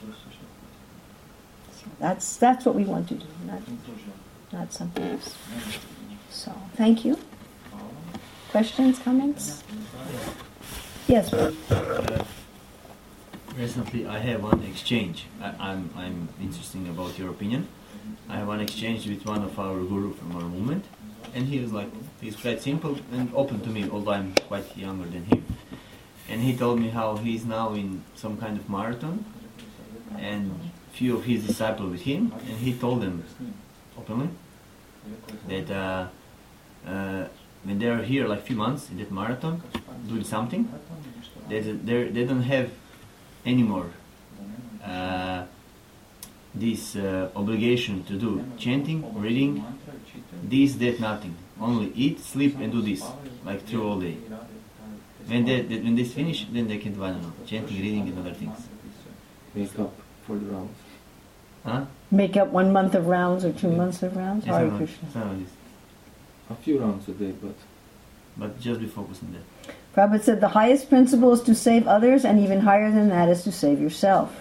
So that's that's what we want to do, not, not something else. So, thank you. Questions, comments? Yes. Uh, recently, I have one exchange. I, I'm I'm interested about your opinion. I have one exchange with one of our guru from our movement, and he was like, he's quite simple and open to me, although I'm quite younger than him. And he told me how he's now in some kind of marathon, and few of his disciples with him, and he told them openly that uh, uh, when they are here like few months in that marathon, doing something, they they don't have anymore uh, this uh, obligation to do chanting, reading, this, that, nothing. Only eat, sleep, and do this, like through all day. When they, they when this finish, then they can do, I don't know, chanting, reading, and other things. Make up for the rounds. Huh? Make up one month of rounds or two Yeah. months of rounds? Yes, Hare I know, Krishna. I know this. A few rounds a day, but But just be focused on that. Prabhupada said the highest principle is to save others, and even higher than that is to save yourself.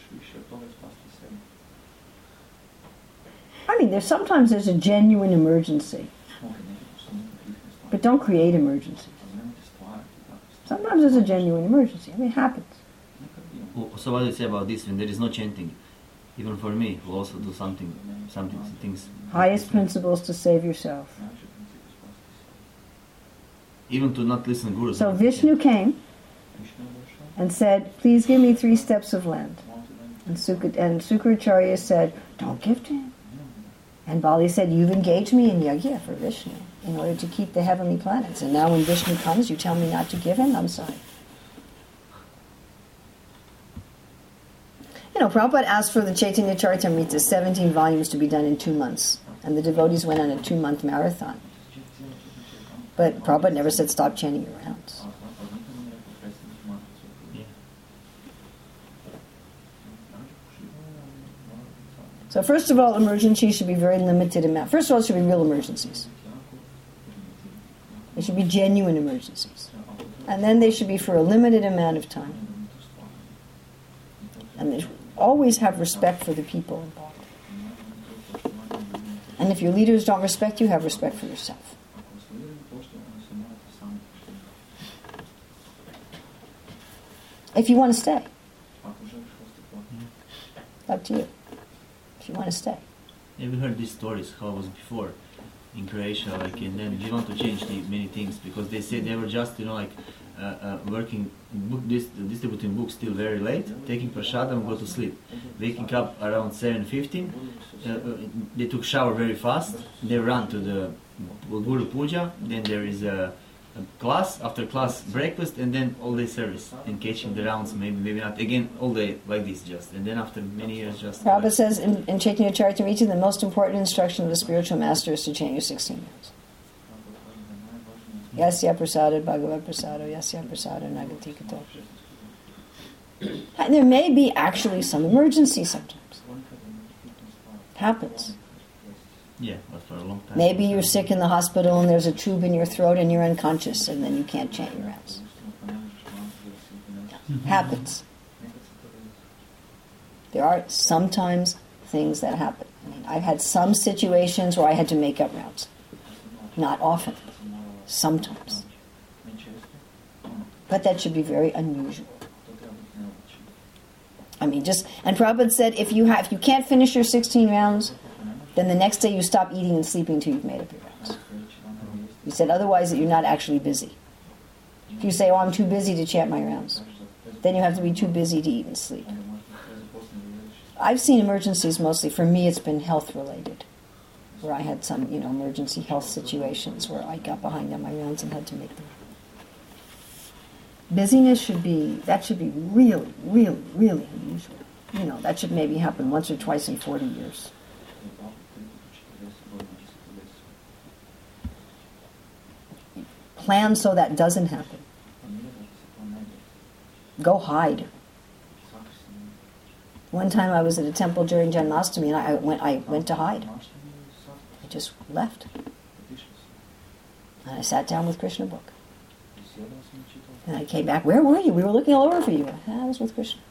I mean, there's sometimes there's a genuine emergency, but don't create emergencies. Sometimes there's a genuine emergency. I mean, it happens. Oh, so what do you say about this? When there is no chanting, even for me, who also do something, something, things. Highest principle is to save yourself. Even to not listen to gurus. So Vishnu came and said, please give me three steps of land. And, Sukha, and Sukracharya said, don't give to him. And Bali said, you've engaged me in yajna for Vishnu in order to keep the heavenly planets. And now when Vishnu comes, you tell me not to give him? I'm sorry. You know, Prabhupada asked for the Chaitanya Charitamrita, seventeen volumes to be done in two months. And the devotees went on a two-month marathon. But Prabhupada never said stop chanting your rounds. So first of all, emergencies should be very limited amount. First of all, it should be real emergencies. They should be genuine emergencies. And then they should be for a limited amount of time. And they should always have respect for the people involved. And if your leaders don't respect you, have respect for yourself. If you want to stay. Up to you. If you want to stay. Yeah, we heard these stories, how it was before in Croatia, like, and then we want to change the many things because they said they were just, you know, like uh, uh, working, book dis- distributing books till very late, taking prasadam, go to sleep, waking up around seven fifteen. Uh, uh, they took shower very fast. They ran to the Guru Puja. Then there is a, a class, after class breakfast, and then all day service and catching the rounds. Maybe, maybe not again all day like this just. And then after many years, just. Prabhupada says in, in Chaitanya Charitamrita, the most important instruction of the spiritual master is to chant your sixteen rounds. Yasya prasada bhagavad prasado, yasya prasada nagati kato. And there may be actually some emergency sometimes. Happens. Yeah, but for a long time. Maybe you're sick in the hospital and there's a tube in your throat and you're unconscious and then you can't chant your rounds. Happens. There are sometimes things that happen. I mean, I've had some situations where I had to make up rounds. Not often. Sometimes. But that should be very unusual. I mean, just, and Prabhupada said, if you have, if you can't finish your sixteen rounds, then the next day you stop eating and sleeping until you've made up your rounds. You said otherwise that you're not actually busy. If you say, oh, I'm too busy to chant my rounds, then you have to be too busy to eat and sleep. I've seen emergencies mostly. For me, it's been health related, where I had some, you know, emergency health situations where I got behind on my rounds and had to make them. Busyness should be, that should be really, really, really unusual. You know, that should maybe happen once or twice in forty years. Plan so that doesn't happen. Go hide. One time I was at a temple during Janmashtami and I went, I went to hide. I just left. And I sat down with Krishna book. And I came back, where were you? We were looking all over for you. I was with Krishna.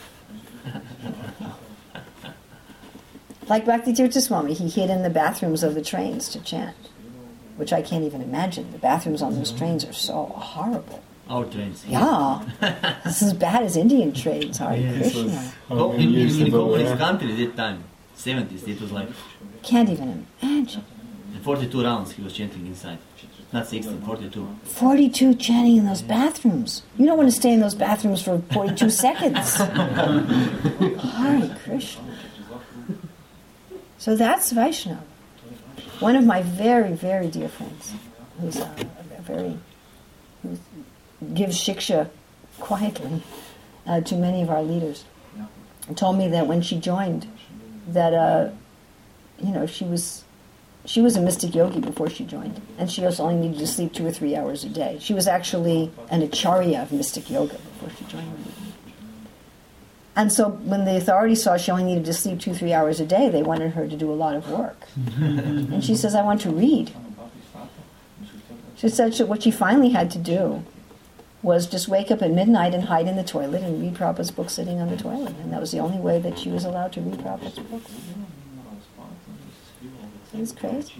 Like Bhakti-tirtha Swami, he hid in the bathrooms of the trains to chant, which I can't even imagine. The bathrooms on those trains are so horrible. Our trains. Yeah. This is as bad as Indian trains, Hare Yeah, Krishna. Oh, in, in, in communist country that time, seventies, it was like... Can't even imagine. forty-two rounds he was chanting inside. Not sixteen, forty-two. forty-two chanting in those bathrooms. You don't want to stay in those bathrooms for forty-two seconds. Hare Krishna. So that's Vaishnava. One of my very, very dear friends, who's a, a very, who gives shiksha quietly uh, to many of our leaders, told me that when she joined, that uh, you know she was, she was a mystic yogi before she joined, and she also only needed to sleep two or three hours a day. She was actually an acharya of mystic yoga before she joined. And so when the authorities saw she only needed to sleep two, three hours a day, they wanted her to do a lot of work. And she says, I want to read. She said she, what she finally had to do was just wake up at midnight and hide in the toilet and read Prabhupada's book sitting on the toilet. And that was the only way that she was allowed to read Prabhupada's books. It's crazy.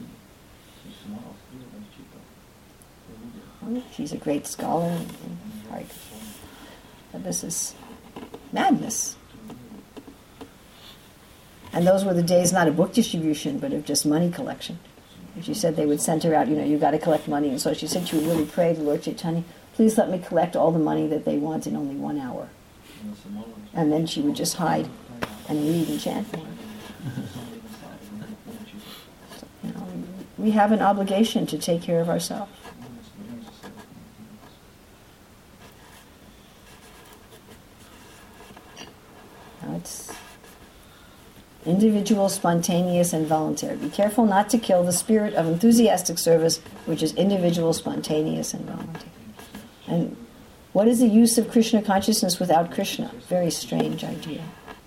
She's a great scholar. And, and, but this is madness. And those were the days not of book distribution, but of just money collection. And she said they would send her out, you know, you got to collect money. And so she said she would really pray to Lord Chaitanya, please let me collect all the money that they want in only one hour. And then she would just hide and read and chant. So, you know, we have an obligation to take care of ourselves. Now it's individual, spontaneous, and voluntary. Be careful not to kill the spirit of enthusiastic service, which is individual, spontaneous, and voluntary. And what is the use of Krishna consciousness without Krishna? Very strange idea.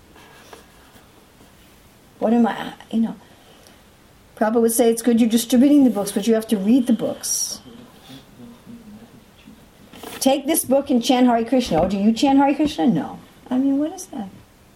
What am I, you know, Prabhupada would say it's good you're distributing the books, but you have to read the books. Take this book and chant Hare Krishna. Oh, do you chant Hare Krishna? No. I mean, what is that?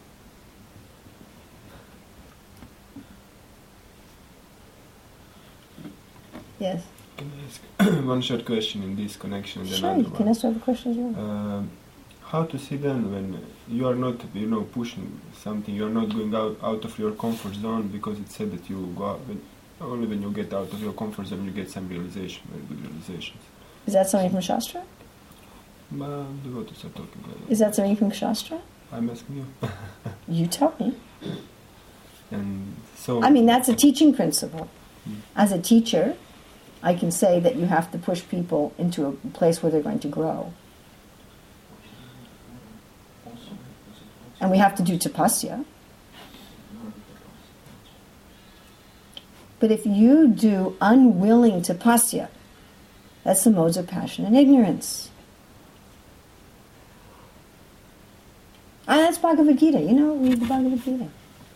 Yes. Can I ask one short question in this connection and Sure, another you can one? ask other questions. Yeah. Uh, how to see then when you are not, you know, pushing something, you are not going out, out of your comfort zone, because it said that you go out, when, only when you get out of your comfort zone you get some realization, very good realizations. Is that something from Shastra? But devotees are talking like that. Is that something from Shastra? I'm asking you. You tell me. And so... I mean, that's a teaching principle. As a teacher, I can say that you have to push people into a place where they're going to grow. And we have to do tapasya. But if you do unwilling tapasya, that's the modes of passion and ignorance. And that's Bhagavad Gita. You know, read the Bhagavad Gita.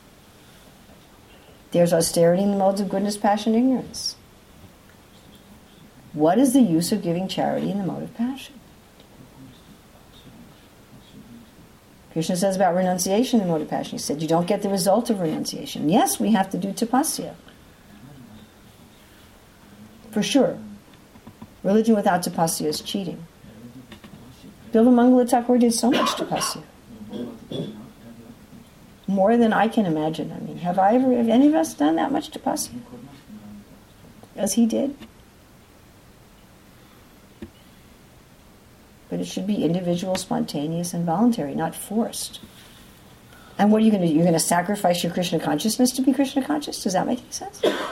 There's austerity in the modes of goodness, passion, and ignorance. What is the use of giving charity in the mode of passion? Krishna says about renunciation in the mode of passion. He said, you don't get the result of renunciation. Yes, we have to do tapasya. For sure. Religion without tapasya is cheating. Bilva Mangala Thakur did so much tapasya. more than I can imagine. I mean, have I ever, have any of us done that much tapasya? As he did? But it should be individual, spontaneous, and voluntary, not forced. And what are you going to do? You're going to sacrifice your Krishna consciousness to be Krishna conscious? Does that make any sense? Does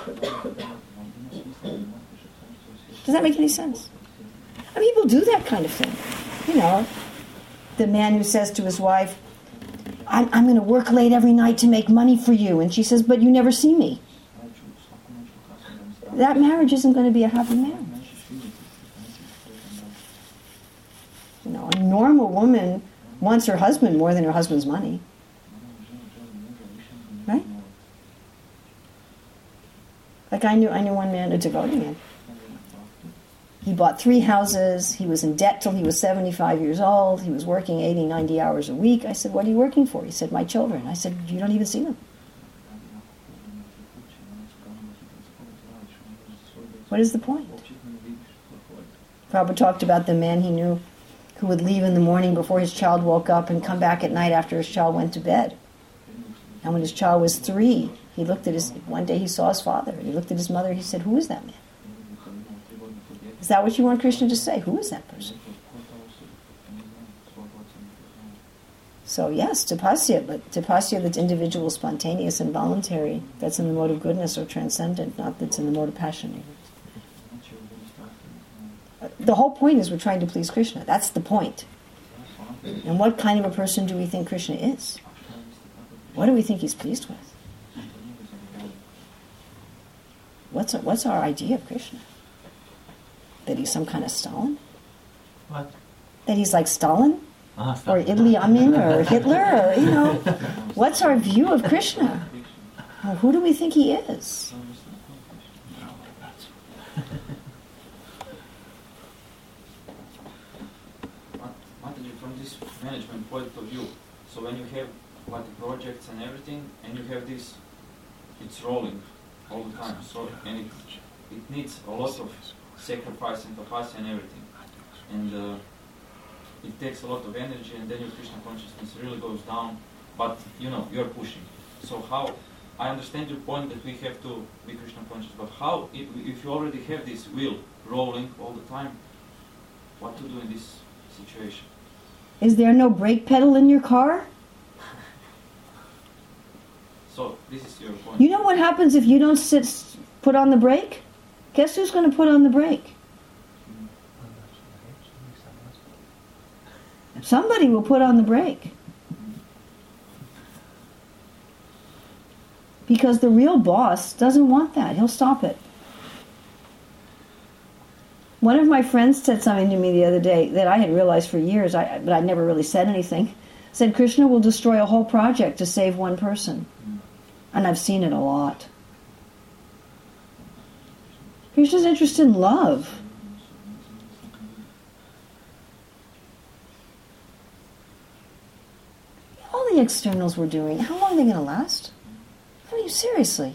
that make any sense? I mean, people do that kind of thing. You know, the man who says to his wife, I'm, I'm going to work late every night to make money for you. And she says, but you never see me. That marriage isn't going to be a happy marriage. You know, a normal woman wants her husband more than her husband's money. Right? Like I knew I knew one man, a devotee man. He bought three houses. He was in debt till he was seventy-five years old. He was working eighty, ninety hours a week. I said, what are you working for? He said, my children. I said, you don't even see them. What is the point? Prabhupada talked about the man he knew who would leave in the morning before his child woke up and come back at night after his child went to bed. And when his child was three, he looked at his, one day he saw his father, and he looked at his mother, he said, who is that man? Is that what you want Krishna to say? Who is that person? So yes, tapasya, but tapasya that's individual, spontaneous, and voluntary, that's in the mode of goodness or transcendent, not that's in the mode of passion. The whole point is we're trying to please Krishna. That's the point. And what kind of a person do we think Krishna is? What do we think he's pleased with? What's our, what's our idea of Krishna? That he's some kind of Stalin? What? That he's like Stalin? Ah, Or Stalin. Idi Amin or Hitler? Or, you know, what's our view of Krishna? Or who do we think he is? Mataji, from this management point of view, so when you have like projects and everything, and you have this, it's rolling all the time, so and it, it needs a lot of sacrifice and tapasya and everything, and uh, it takes a lot of energy, and then your Krishna consciousness really goes down, but you know, you're pushing. So how, I understand your point that we have to be Krishna conscious, but how, if, if you already have this wheel rolling all the time, what to do in this situation? Is there no brake pedal in your car? So this is your point. You know what happens if you don't sit, put on the brake? Guess who's going to put on the brake? Somebody will put on the brake. Because the real boss doesn't want that. He'll stop it. One of my friends said something to me the other day that I had realized for years, I, but I never really said anything. Said, Krishna will destroy a whole project to save one person. And I've seen it a lot. Krishna's interested in love. All the externals we're doing, how long are they going to last? I mean, seriously.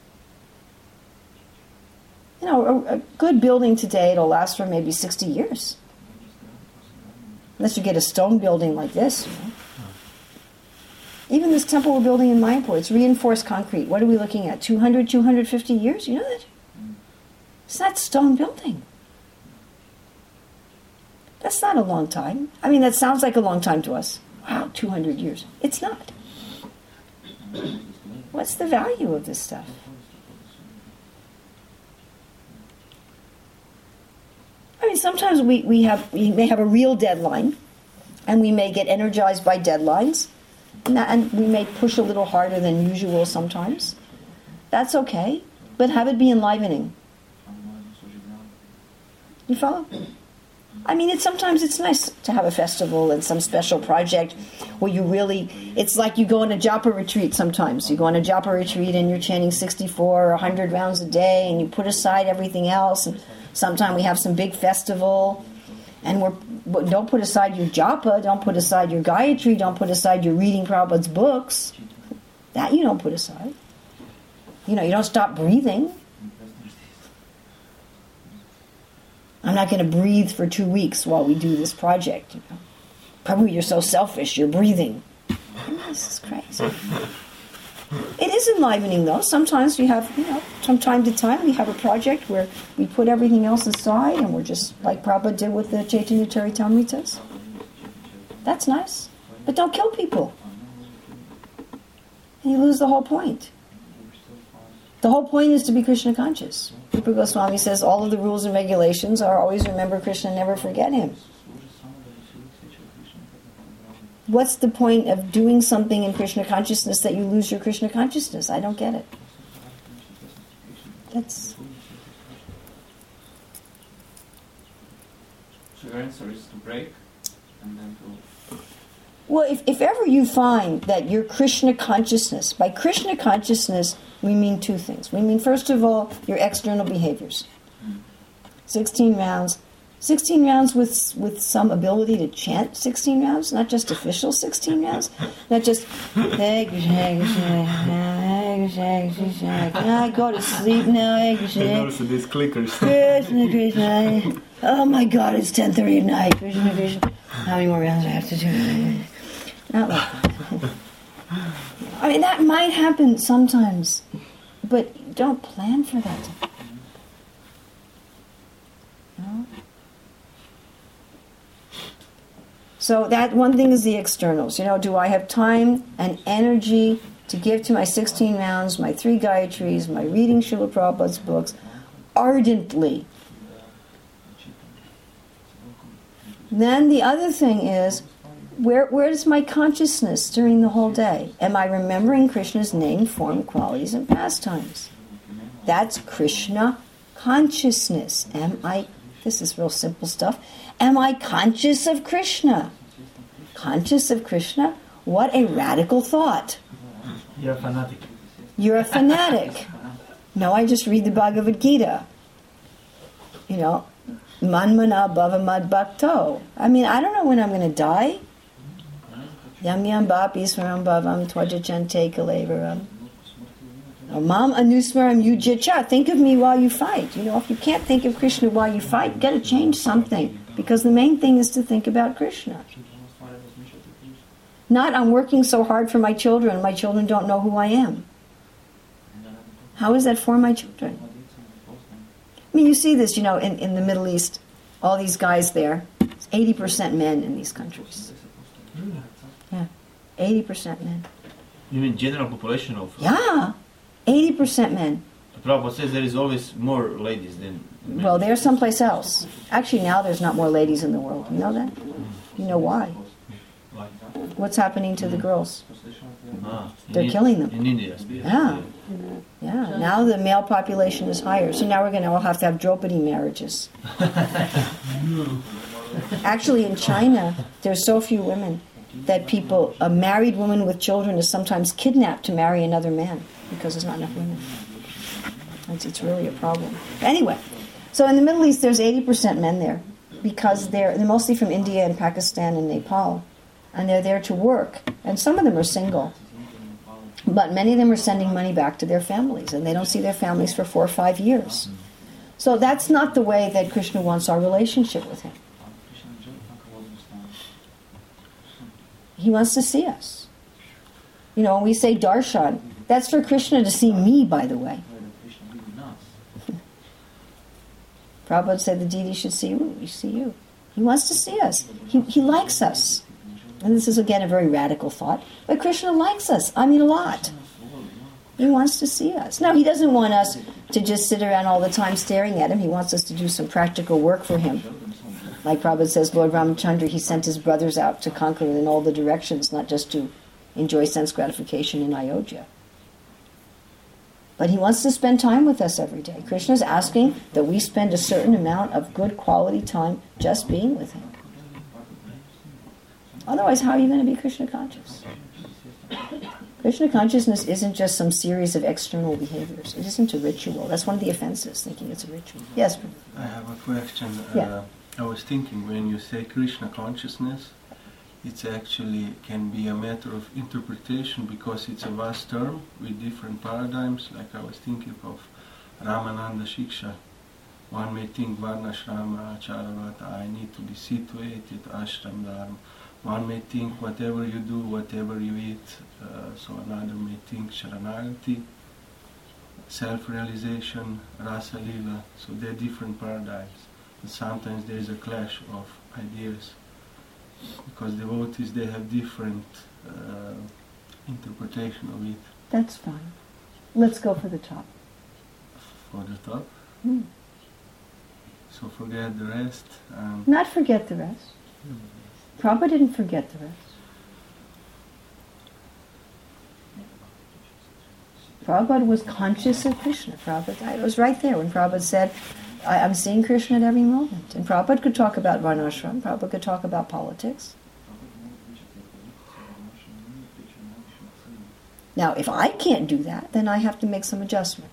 You know, a, a good building today, it'll last for maybe sixty years. Unless you get a stone building like this, you know. Even this temple we're building in Mayapur, it's reinforced concrete. What are we looking at? two hundred, two hundred fifty years? You know that? It's not stone building. That's not a long time. I mean, that sounds like a long time to us. Wow, two hundred years. It's not. What's the value of this stuff? I mean, sometimes we, we have we may have a real deadline, and we may get energized by deadlines, and, that, and we may push a little harder than usual sometimes. That's okay, but have it be enlivening. You follow? I mean, it's sometimes it's nice to have a festival and some special project where you really, it's like you go on a japa retreat sometimes. You go on a japa retreat and you're chanting sixty-four or one hundred rounds a day and you put aside everything else. And sometimes we have some big festival and we're, don't put aside your japa, don't put aside your Gayatri, don't put aside your reading Prabhupada's books. That you don't put aside. You know, you don't stop breathing. I'm not going to breathe for two weeks while we do this project. You know, Prabhu, you're so selfish. You're breathing. This is crazy. It is enlivening, though. Sometimes we have, you know, from time to time we have a project where we put everything else aside and we're just, like Prabhupada did with the Chaitanya Charitamritas. That's nice. But don't kill people. And you lose the whole point. The whole point is to be Krishna conscious. Rupa Goswami says all of the rules and regulations are always remember Krishna, never forget him. What's the point of doing something in Krishna consciousness that you lose your Krishna consciousness? I don't get it. That's... So your answer is to break and then to... Well, if, if ever you find that your Krishna consciousness, by Krishna consciousness, we mean two things. We mean, first of all, your external behaviors. sixteen rounds. sixteen rounds with with some ability to chant sixteen rounds, not just official sixteen rounds. Not just, hey, Krishna, Krishna, hey, Krishna, Krishna, I go to sleep now, hey, Krishna. And also these clickers. Krishna, Krishna. Oh my God, it's ten thirty at night. Krishna, Krishna. How many more rounds do I have to do? Not like that. I mean, that might happen sometimes, but don't plan for that to happen. No? So that one thing is the externals. You know, do I have time and energy to give to my sixteen rounds, my three Gayatris, my reading Srila Prabhupada's books, ardently? Then the other thing is, where where is my consciousness during the whole day? Am I remembering Krishna's name, form, qualities, and pastimes? That's Krishna consciousness. Am I, this is real simple stuff, am I conscious of Krishna? Conscious of Krishna? What a radical thought. You're a fanatic. You're a fanatic. No, I just read the Bhagavad Gita. You know, Manmana Bhavamad Bhakto. I mean, I don't know when I'm going to die. Yam yam bapi swaram bhavam twajachante kalevaram. Mam anusmaram yujacha. Think of me while you fight. You know, if you can't think of Krishna while you fight, you've got to change something. Because the main thing is to think about Krishna. Not, I'm working so hard for my children, my children don't know who I am. How is that for my children? I mean, you see this, you know, in, in the Middle East, all these guys there, it's eighty percent men in these countries. Yeah, eighty percent men. You mean general population of... Yeah, eighty percent men. Prabhupada says there is always more ladies than men. Well, they're someplace else. Actually, now there's not more ladies in the world. You know that? You know why? Why? What's happening to the girls? Ah, They're in, killing them. In India. Yeah. Yeah, now the male population is higher. So now we're going to all have to have Draupadi marriages. Actually, in China, there's so few women that people, a married woman with children is sometimes kidnapped to marry another man because there's not enough women. It's, it's really a problem. Anyway, so in the Middle East, there's eighty percent men there because they're, they're mostly from India and Pakistan and Nepal. And they're there to work. And some of them are single. But many of them are sending money back to their families. And they don't see their families for four or five years. So that's not the way that Krishna wants our relationship with him. He wants to see us. You know, when we say darshan, that's for Krishna to see me, by the way. Prabhupada said the deity should see you. We see you. He wants to see us. He, he likes us. And this is, again, a very radical thought. But Krishna likes us. I mean, a lot. He wants to see us. Now, he doesn't want us to just sit around all the time staring at him. He wants us to do some practical work for him. Like Prabhupada says, Lord Ramachandra, he sent his brothers out to conquer in all the directions, not just to enjoy sense gratification in Ayodhya. But he wants to spend time with us every day. Krishna's asking that we spend a certain amount of good quality time just being with him. Otherwise, how are you going to be Krishna conscious? Krishna consciousness isn't just some series of external behaviors. It isn't a ritual. That's one of the offenses, thinking it's a ritual. Yes? I have a question. Yeah. Uh, I was thinking, when you say Krishna consciousness, it's actually can be a matter of interpretation because it's a vast term with different paradigms. Like I was thinking of Ramananda Shiksha. One may think Varnashrama Charavata, I need to be situated, Ashram Dharma. One may think whatever you do, whatever you eat, uh, so another may think Sharanagati, self-realization, Rasa Lila, so they're different paradigms. And sometimes there is a clash of ideas, because devotees, they have different uh, interpretation of it. That's fine. Let's go for the top. For the top, Hmm. so forget the rest. And Not forget the rest. Prabhupada didn't forget the rest. Prabhupada was conscious of Krishna. Prabhupada, it was right there when Prabhupada said, I, I'm seeing Krishna at every moment. And Prabhupada could talk about Varnashram, Prabhupada could talk about politics. Now, if I can't do that, then I have to make some adjustment.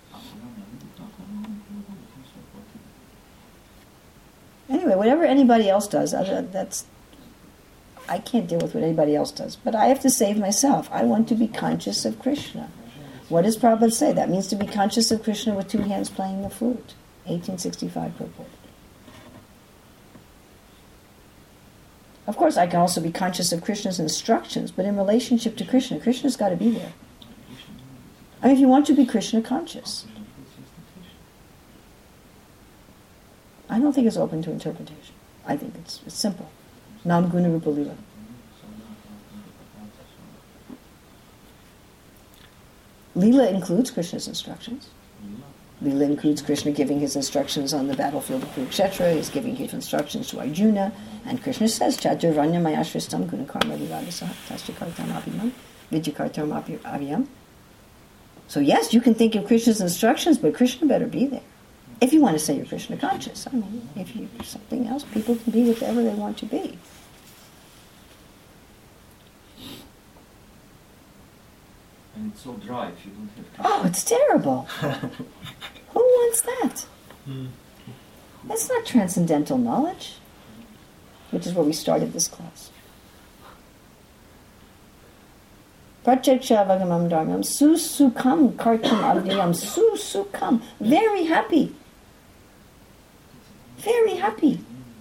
Anyway, whatever anybody else does, other- that's I can't deal with what anybody else does. But I have to save myself. I want to be conscious of Krishna. What does Prabhupada say? That means to be conscious of Krishna with two hands playing the flute. eighteen sixty-five purport. Of course, I can also be conscious of Krishna's instructions, but in relationship to Krishna, Krishna's got to be there. I mean, if you want to be Krishna conscious, I don't think it's open to interpretation. I think it's, it's simple. Nam Guna Rupa Lila. Lila includes Krishna's instructions. Lila includes Krishna giving his instructions on the battlefield of Kurukshetra. He's giving his instructions to Arjuna. And Krishna says, Chaturvanya Mayashristam Guna Karma Vivadasaha Tasyakartam Abhimam Vidyakartam Abhiyam. So yes, you can think of Krishna's instructions, but Krishna better be there. If you want to say you're Krishna conscious. I mean, if you're something else, people can be whatever they want to be. And it's so dry if you don't have Oh, it's terrible. Who wants that? That's not transcendental knowledge, which is where we started this class. Pratyakshavagamam dharmam susukam kartam avdiyam susukam. Very happy. Very happy.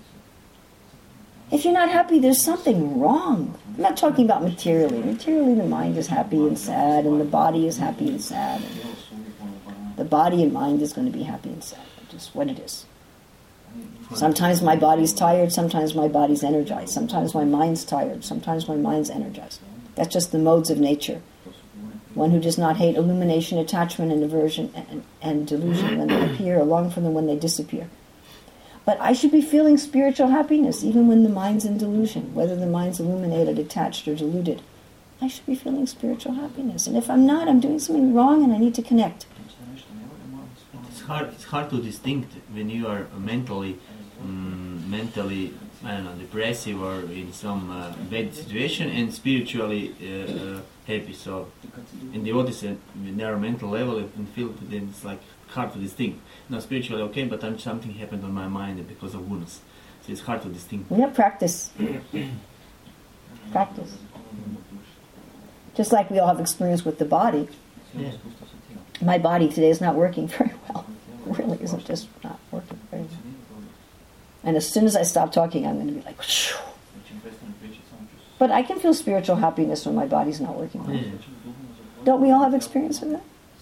If you're not happy, there's something wrong. I'm not talking about materially. Materially, the mind is happy and sad, and the body is happy and sad. And the body and mind is going to be happy and sad. Just what it is. Sometimes my body's tired, sometimes my body's energized, sometimes my mind's tired, sometimes my mind's energized. That's just the modes of nature. One who does not hate illumination, attachment, and aversion and, and delusion when they appear, or long for them when they disappear. But I should be feeling spiritual happiness even when the mind's in delusion, whether the mind's illuminated, attached, or deluded. I should be feeling spiritual happiness. And if I'm not, I'm doing something wrong and I need to connect. It's hard. It's hard to distinct when you are mentally, um, mentally, I don't know, depressive or in some uh, bad situation, and spiritually uh, uh, happy. So, in the opposite, when they are mental level and feel, then it's like hard to distinct. No, spiritually okay, but I'm, something happened on my mind because of gunas. So it's hard to distinct. Yeah, practice. Practice. Just like we all have experience with the body. Yeah. My body today is not working very well. It really isn't just not working very well. And as soon as I stop talking, I'm going to be like, whew. But I can feel spiritual happiness when my body's not working well. Yeah. Don't we all have experience with that?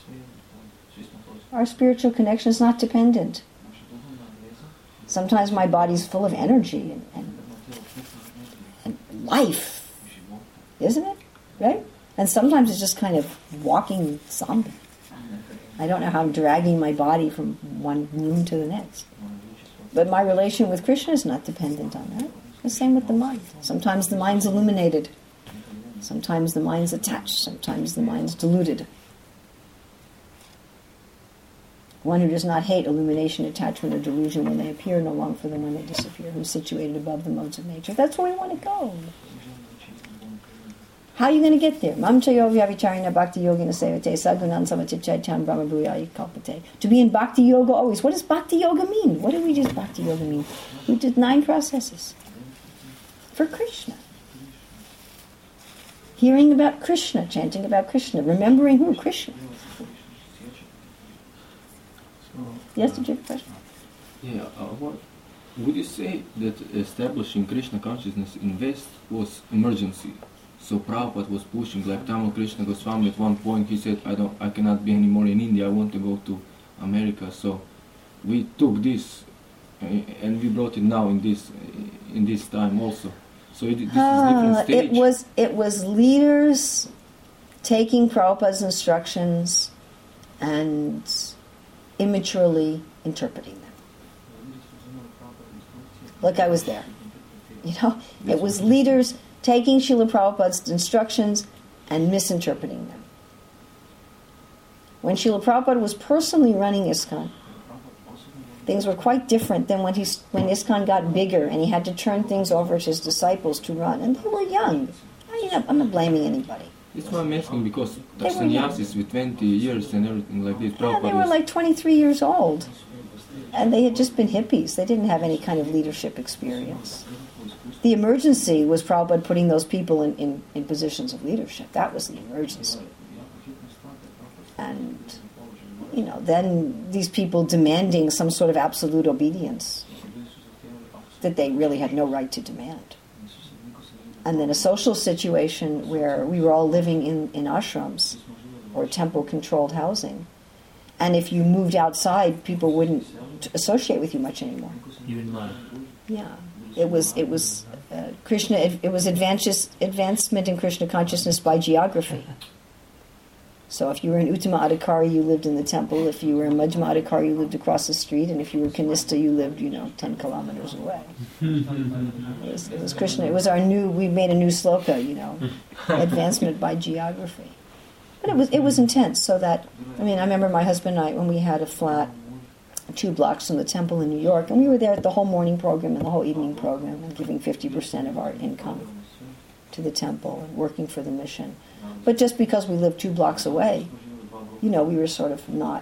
Our spiritual connection is not dependent. Sometimes my body's full of energy and, and, and life, isn't it? Right? And sometimes it's just kind of walking zombie. I don't know how I'm dragging my body from one room to the next. But my relation with Krishna is not dependent on that. The same with the mind. Sometimes the mind's illuminated. Sometimes the mind's attached. Sometimes the mind's deluded. One who does not hate illumination, attachment, or delusion when they appear, no long for them when they disappear, who's situated above the modes of nature. That's where we want to go. How are you going to get there? Mam chayo vyavicharina bhakti yogina sevate sagunan samachitchaitan brahma bhuyayi kalpate. To be in bhakti yoga always. What does bhakti yoga mean? What did we just bhakti yoga mean? We did nine processes for Krishna. Hearing about Krishna, chanting about Krishna, remembering who? Krishna. Yes, did you have a question? Yeah, uh, what Would you say that establishing Krishna consciousness in West was emergency? So Prabhupada was pushing, like Tamal Krishna Goswami at one point, he said, I don't, I cannot be anymore in India, I want to go to America. So we took this uh, and we brought it now in this in this time also. So it, this is different Ah, stage. it was it was leaders taking Prabhupada's instructions and immaturely interpreting them. Look, I was there. You know, it was leaders taking Srila Prabhupada's instructions and misinterpreting them. When Srila Prabhupada was personally running ISKCON, things were quite different than when he when ISKCON got bigger and he had to turn things over to his disciples to run, and they were young. I mean, I'm not blaming anybody. That's why I'm asking, because They were young. sannyasis with twenty years and everything like this, Yeah, Prabhupada they were was- like twenty-three years old. And they had just been hippies. They didn't have any kind of leadership experience. The emergency was Prabhupada putting those people in, in, in positions of leadership. That was the emergency. And, you know, then these people demanding some sort of absolute obedience that they really had no right to demand. And then a social situation where we were all living in, in ashrams or temple-controlled housing. And if you moved outside, people wouldn't associate with you much anymore. Even more. Yeah, it was it was uh, Krishna. It, it was advances, advancement in Krishna consciousness by geography. So if you were in Uttama Adhikari, you lived in the temple. If you were in Majjhima Adhikari, you lived across the street. And if you were Kanista, you lived, you know, ten kilometers away. It was, it was Krishna. It was our new. We made a new sloka, you know, advancement by geography. But it was it was intense. So that I mean, I remember my husband and I when we had a flat two blocks from the temple in New York, and we were there at the whole morning program and the whole evening program, and giving fifty percent of our income to the temple and working for the mission. But just because we lived two blocks away, you know, we were sort of not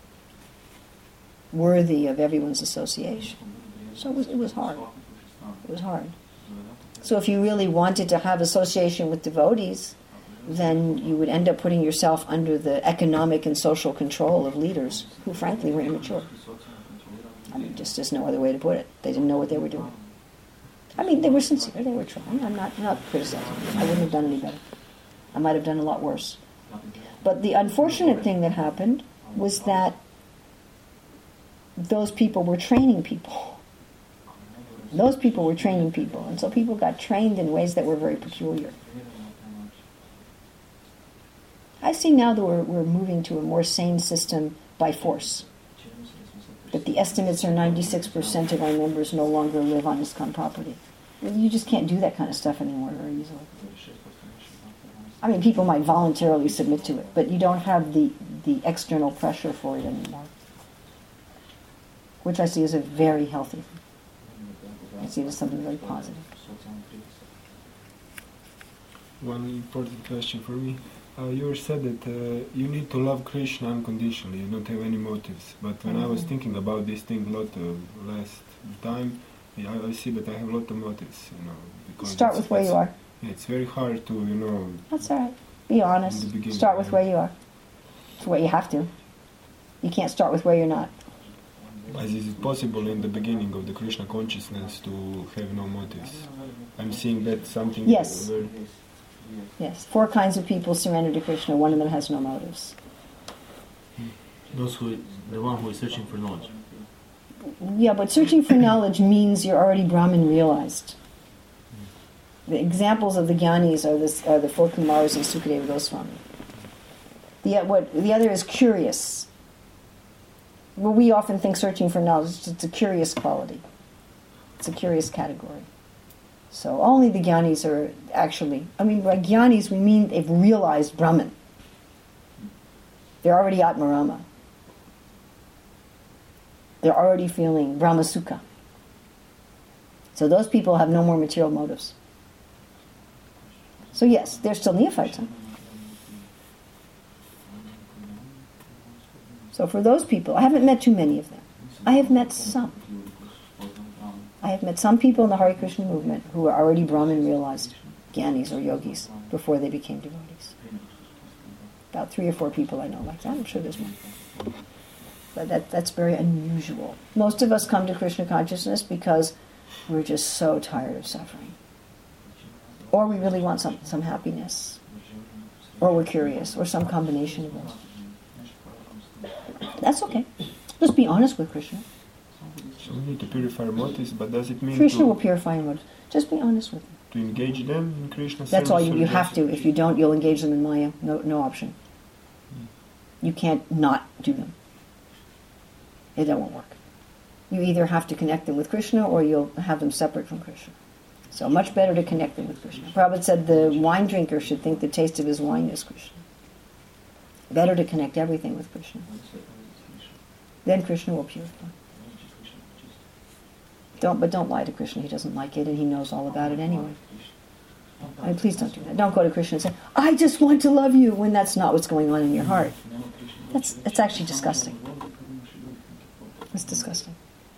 worthy of everyone's association. So it was, it was hard. It was hard. So if you really wanted to have association with devotees, then you would end up putting yourself under the economic and social control of leaders who, frankly, were immature. I mean, just there's no other way to put it. They didn't know what they were doing. I mean, they were sincere. They were trying. I'm not not criticizing them. I wouldn't have done any better. I might have done a lot worse. But the unfortunate thing that happened was that those people were training people. Those people were training people. And so people got trained in ways that were very peculiar. I see now that we're, we're moving to a more sane system by force. That the estimates are ninety-six percent of our members no longer live on ISKCON property. You just can't do that kind of stuff anymore very easily. I mean, people might voluntarily submit to it, but you don't have the, the external pressure for it anymore. Which I see as a very healthy thing. I see it as something very positive. One important question for me. Uh, you said that uh, you need to love Krishna unconditionally, you don't have any motives. But when I was thinking about this thing a lot uh, last time, yeah, I, I see that I have a lot of motives, you know. Because Start it's- with where you it's- are. yeah, It's very hard to, you know, That's all right. Be honest. In the beginning, Start with yeah. where you are. It's where you have to. You can't start with where you're not. as is it possible in the beginning of the Krishna consciousness to have no motives? I'm seeing that something... Yes. Very, Yes. Four kinds of people surrender to Krishna. One of them has no motives. Those who, the one who is searching for knowledge. Yeah, but searching for knowledge means you're already Brahman realized. The examples of the Jnanis are, this, are the four Kumars and Sukadeva Goswami. The, what, the other is curious. Well, we often think searching for knowledge, it's a curious quality. It's a curious category. So only the Jnanis are actually, I mean, by Jnanis we mean they've realized Brahman. They're already Atmarama. They're already feeling Brahma Sukha. So those people have no more material motives. So yes, they're still neophytes. Huh? So for those people, I haven't met too many of them. I have met some. I have met some people in the Hare Krishna movement who were already Brahman realized, Jnanis or yogis, before they became devotees. About three or four people I know like that. I'm sure there's more. but that, that's very unusual. Most of us come to Krishna consciousness because we're just so tired of suffering. Or we really want some, some happiness. Or we're curious, or some combination of both. That's okay. Just be honest with Krishna. So we need to purify our motives, but does it mean Krishna to, will purify your motives. Just be honest with him. to engage them in Krishna That's all you, service, you or have just- to. If you don't, you'll engage them in Maya. No, no option. You can't not do them. It won't work. You either have to connect them with Krishna or you'll have them separate from Krishna. So much better to connect them with Krishna. Prabhupada said the wine drinker should think the taste of his wine is Krishna. Better to connect everything with Krishna. Then Krishna will purify. Don't, but don't lie to Krishna. He doesn't like it and he knows all about it anyway. I mean, please don't do that. Don't go to Krishna and say, I just want to love you, when that's not what's going on in your heart. That's, that's actually disgusting. It's disgusting.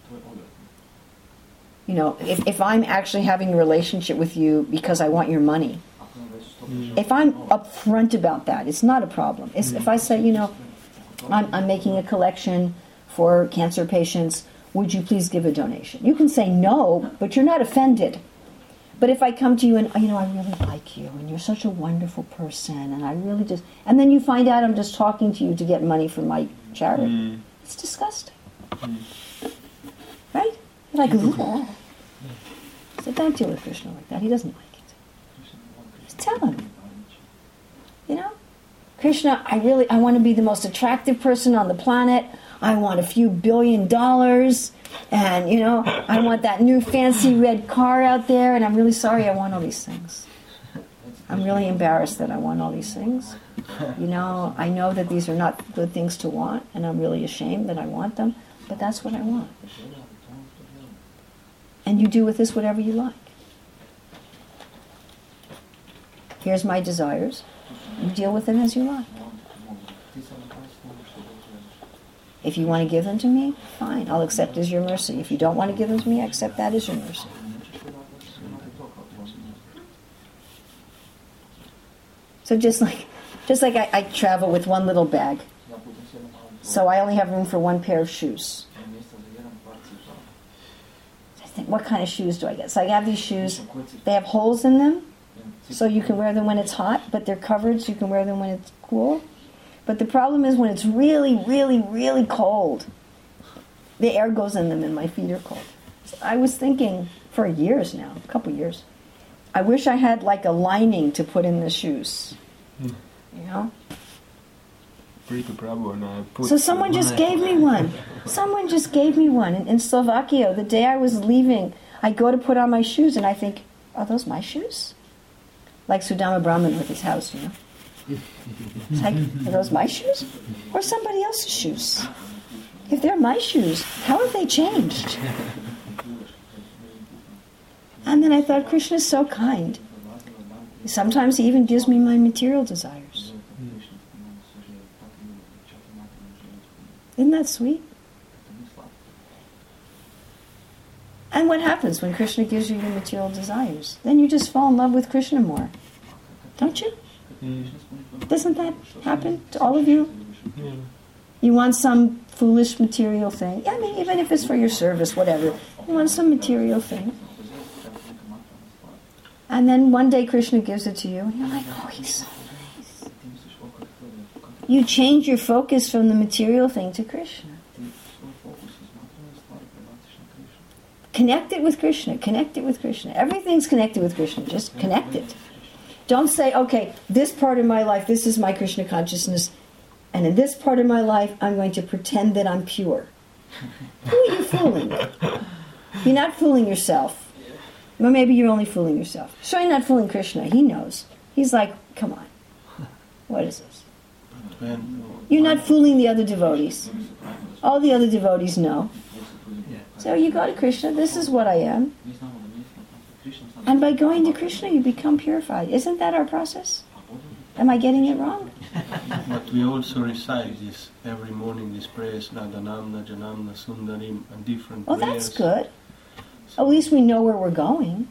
You know, if, if I'm actually having a relationship with you because I want your money, if I'm upfront about that, it's not a problem. It's, if I say, you know, I'm, I'm making a collection for cancer patients, would you please give a donation? You can say no, but you're not offended. But if I come to you and, you know, I really like you, and you're such a wonderful person, and I really just, and then you find out I'm just talking to you to get money for my charity, Mm. it's disgusting. Mm. Right? You're like, ugh. So don't deal with Krishna like that. He doesn't like it. Just tell him. You know? Krishna, I really, I want to be the most attractive person on the planet. I want a few billion dollars. And, you know, I want that new fancy red car out there. And I'm really sorry I want all these things. I'm really embarrassed that I want all these things. You know, I know that these are not good things to want. And I'm really ashamed that I want them. But that's what I want. And you do with this whatever you like. Here's my desires. You deal with them as you like. If you want to give them to me, fine, I'll accept as your mercy. If you don't want to give them to me, I accept that as your mercy. So just like, just like I, I travel with one little bag, so I only have room for one pair of shoes. I think, what kind of shoes do I get? So I have these shoes. They have holes in them, so you can wear them when it's hot, but they're covered, so you can wear them when it's cool. But the problem is when it's really, really, really cold, the air goes in them and my feet are cold. So I was thinking for years now, a couple years, I wish I had like a lining to put in the shoes. Mm. You know? Prita Prabhu and I put So someone just gave me one. Someone just gave me one. In, in Slovakia, the day I was leaving, I go to put on my shoes and I think, are those my shoes? Like Sudama Brahman with his house, you know? It's like, are those my shoes? Or somebody else's shoes? If they're my shoes, how have they changed? And then I thought, Krishna's so kind. Sometimes he even gives me my material desires. Isn't that sweet? And what happens when Krishna gives you your material desires? Then you just fall in love with Krishna more. Don't you? Mm. Doesn't that happen to all of you? Yeah. You want some foolish material thing. I mean, even if it's for your service, whatever. You want some material thing. And then one day Krishna gives it to you, and you're like, oh, he's so nice. You change your focus from the material thing to Krishna. Connect it with Krishna. Connect it with Krishna. Everything's connected with Krishna. Just connect it. Don't say, okay, this part of my life, this is my Krishna consciousness, and in this part of my life, I'm going to pretend that I'm pure. Who are you fooling? You're not fooling yourself. Well, maybe you're only fooling yourself. Sure, you're not fooling Krishna. He knows. He's like, come on. What is this? You're not fooling the other devotees. All the other devotees know. So you go to Krishna, this is what I am. And by going to Krishna, you become purified. Isn't that our process? Am I getting it wrong? But we also recite this every morning, this prayers, Nadanamna, Janamna, Sundarim, and different Oh, prayers. that's good. At least we know where we're going.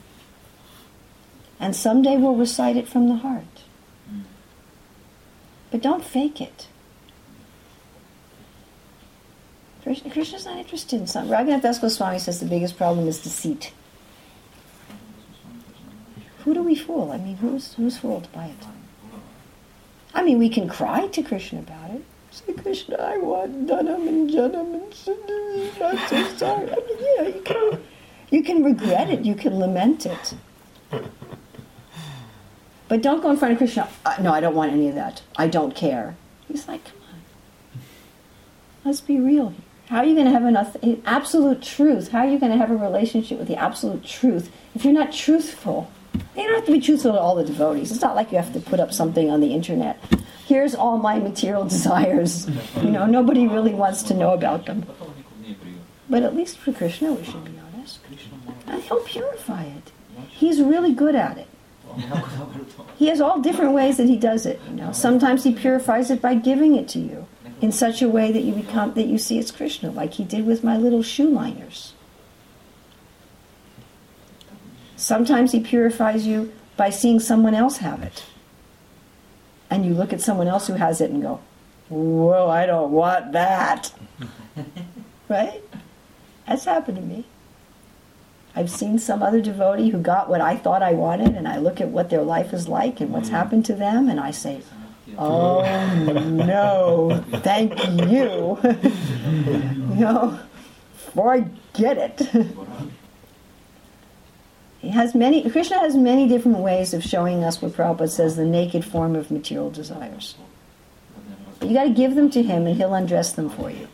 And someday we'll recite it from the heart. But don't fake it. Krishna, Krishna's not interested in something. Raghunath Das Goswami says the biggest problem is deceit. Who do we fool? I mean, who's who's fooled by it? I mean, we can cry to Krishna about it. Say, Krishna, I want Dhanam and Janam and Sundari. I'm so sorry. I mean, yeah, you can, you can regret it. You can lament it. But don't go in front of Krishna. Uh, no, I don't want any of that. I don't care. He's like, come on. Let's be real here. How are you going to have enough absolute truth? How are you going to have a relationship with the absolute truth if you're not truthful? You don't have to be truthful to all the devotees. It's not like you have to put up something on the internet. Here's all my material desires. You know, nobody really wants to know about them. But at least for Krishna, we should be honest. And he'll purify it. He's really good at it. He has all different ways that he does it. You know, sometimes he purifies it by giving it to you in such a way that you become that you see it's Krishna, like he did with my little shoe liners. Sometimes he purifies you by seeing someone else have it. And you look at someone else who has it and go, whoa, I don't want that. Right? That's happened to me. I've seen some other devotee who got what I thought I wanted, and I look at what their life is like and what's happened to them, and I say, oh no, thank you. You know, forget it. He has many, Krishna has many different ways of showing us what Prabhupada says, the naked form of material desires. But you got to give them to him and he'll undress them for you.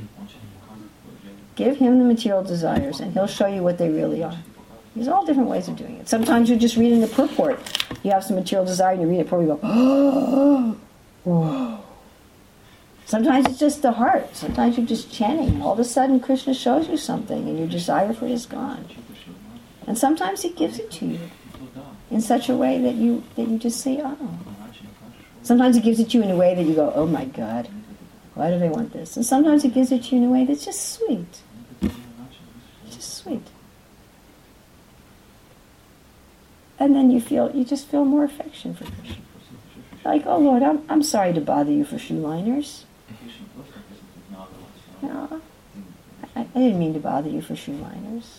Give him the material desires and he'll show you what they really are. There's all different ways of doing it. Sometimes you're just reading the purport. You have some material desire and you read it, probably go, oh, whoa. Sometimes it's just the heart. Sometimes you're just chanting and all of a sudden Krishna shows you something and your desire for it is gone. And sometimes he gives it to you in such a way that you that you just say, oh. Sometimes he gives it to you in a way that you go, oh my God, why do they want this? And sometimes he gives it to you in a way that's just sweet. Just sweet. And then you feel, you just feel more affection for Krishna. Like, oh Lord, I'm I'm sorry to bother you for shoe liners. No, I, I didn't mean to bother you for shoe liners.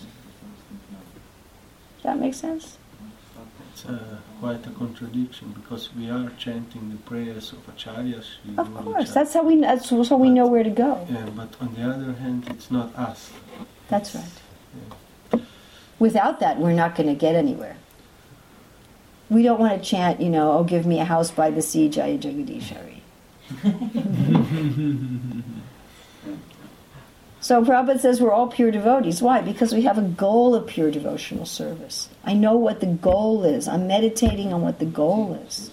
That makes sense? It's uh, quite a contradiction because we are chanting the prayers of Acharyas. Of course, that's how we that's how we know where to go. Yeah, but on the other hand, it's not us. That's right. Yeah. Without that, we're not going to get anywhere. We don't want to chant, you know, oh, give me a house by the sea, Jaya Jagadishari. So Prabhupada says we're all pure devotees. Why? Because we have a goal of pure devotional service. I know what the goal is. I'm meditating on what the goal is.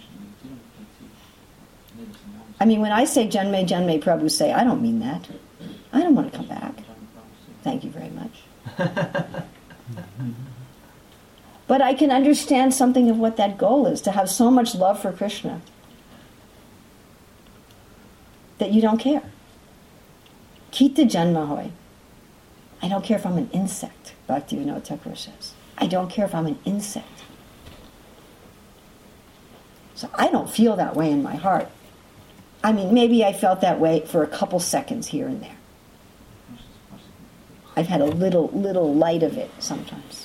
I mean, when I say Janme, Janme, Prabhu say, I don't mean that. I don't want to come back. Thank you very much. But I can understand something of what that goal is, to have so much love for Krishna that you don't care. Kita Janma Hoy. I don't care if I'm an insect, Bhaktivinoda Thakur says. I don't care if I'm an insect. So I don't feel that way in my heart. I mean, maybe I felt that way for a couple seconds here and there. I've had a little, little light of it sometimes.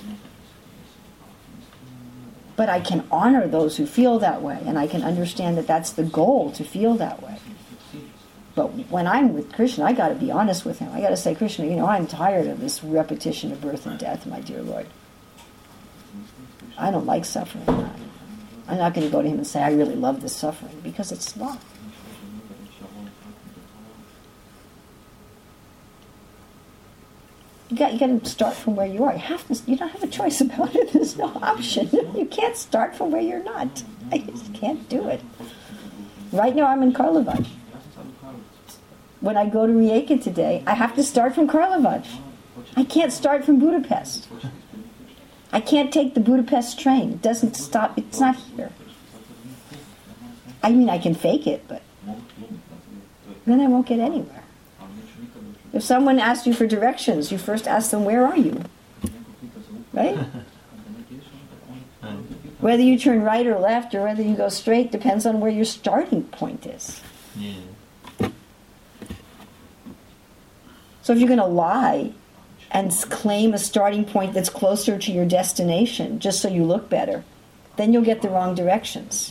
But I can honor those who feel that way, and I can understand that that's the goal, to feel that way. But when I'm with Krishna, I got to be honest with him. I got to say, Krishna, you know, I'm tired of this repetition of birth and death, my dear Lord. I don't like suffering. I'm not going to go to him and say, I really love this suffering, because it's not. You got, you got to start from where you are. You have to. You don't have a choice about it. There's no option. You can't start from where you're not. I just can't do it. Right now, I'm in Karlovaj. When I go to Rijeka today, I have to start from Karlovaj. I can't start from Budapest. I can't take the Budapest train. It doesn't stop. It's not here. I mean, I can fake it, but then I won't get anywhere. If someone asks you for directions, you first ask them, where are you? Right? Whether you turn right or left or whether you go straight depends on where your starting point is. Yeah. So if you're going to lie and s- claim a starting point that's closer to your destination, just so you look better, then you'll get the wrong directions.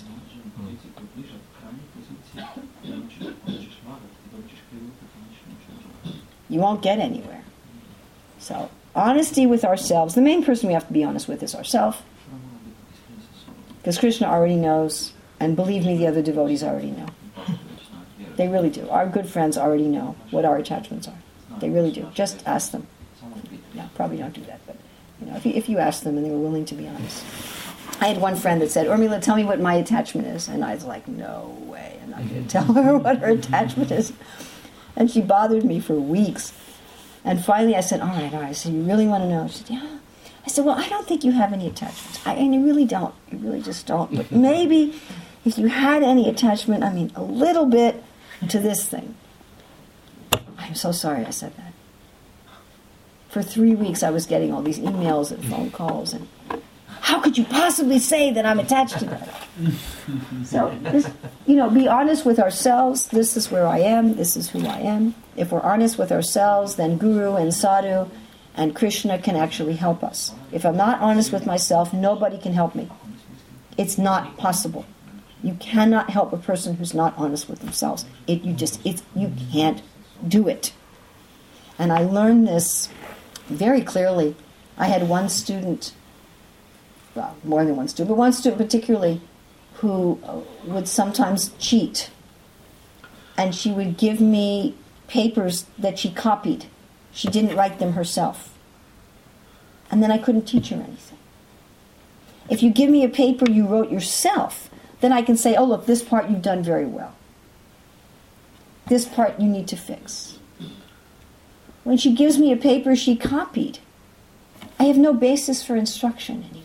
You won't get anywhere. So, honesty with ourselves. The main person we have to be honest with is ourselves. Because Krishna already knows, and believe me, the other devotees already know. They really do. Our good friends already know what our attachments are. They really do. Just ask them. No, probably don't do that, but you know, if you, if you ask them and they were willing to be honest. I had one friend that said, Urmila, tell me what my attachment is. And I was like, no way. I'm not going to tell her what her attachment is. And she bothered me for weeks. And finally I said, all right, all right. I said, you really want to know? She said, yeah. I said, well, I don't think you have any attachments. I, and you really don't. You really just don't. But maybe if you had any attachment, I mean, a little bit to this thing. I'm so sorry I said that. For three weeks I was getting all these emails and phone calls. And how could you possibly say that I'm attached to that? So, this, you know, be honest with ourselves. This is where I am. This is who I am. If we're honest with ourselves, then Guru and Sadhu and Krishna can actually help us. If I'm not honest with myself, nobody can help me. It's not possible. You cannot help a person who's not honest with themselves. It you just it's you can't do it. And I learned this very clearly. I had one student, well, more than one student, but one student particularly, who would sometimes cheat. And she would give me papers that she copied. She didn't write them herself. And then I couldn't teach her anything. If you give me a paper you wrote yourself, then I can say, oh, look, this part you've done very well. This part you need to fix. When she gives me a paper she copied, I have no basis for instruction anymore.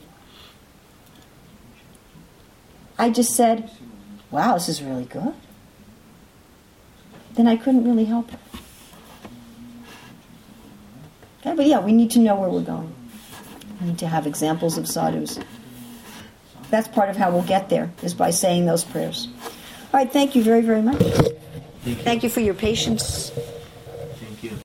I just said, wow, this is really good. Then I couldn't really help her. Okay, but yeah, we need to know where we're going. We need to have examples of sadhus. That's part of how we'll get there, is by saying those prayers. All right, thank you very, very much. Thank you, thank you for your patience.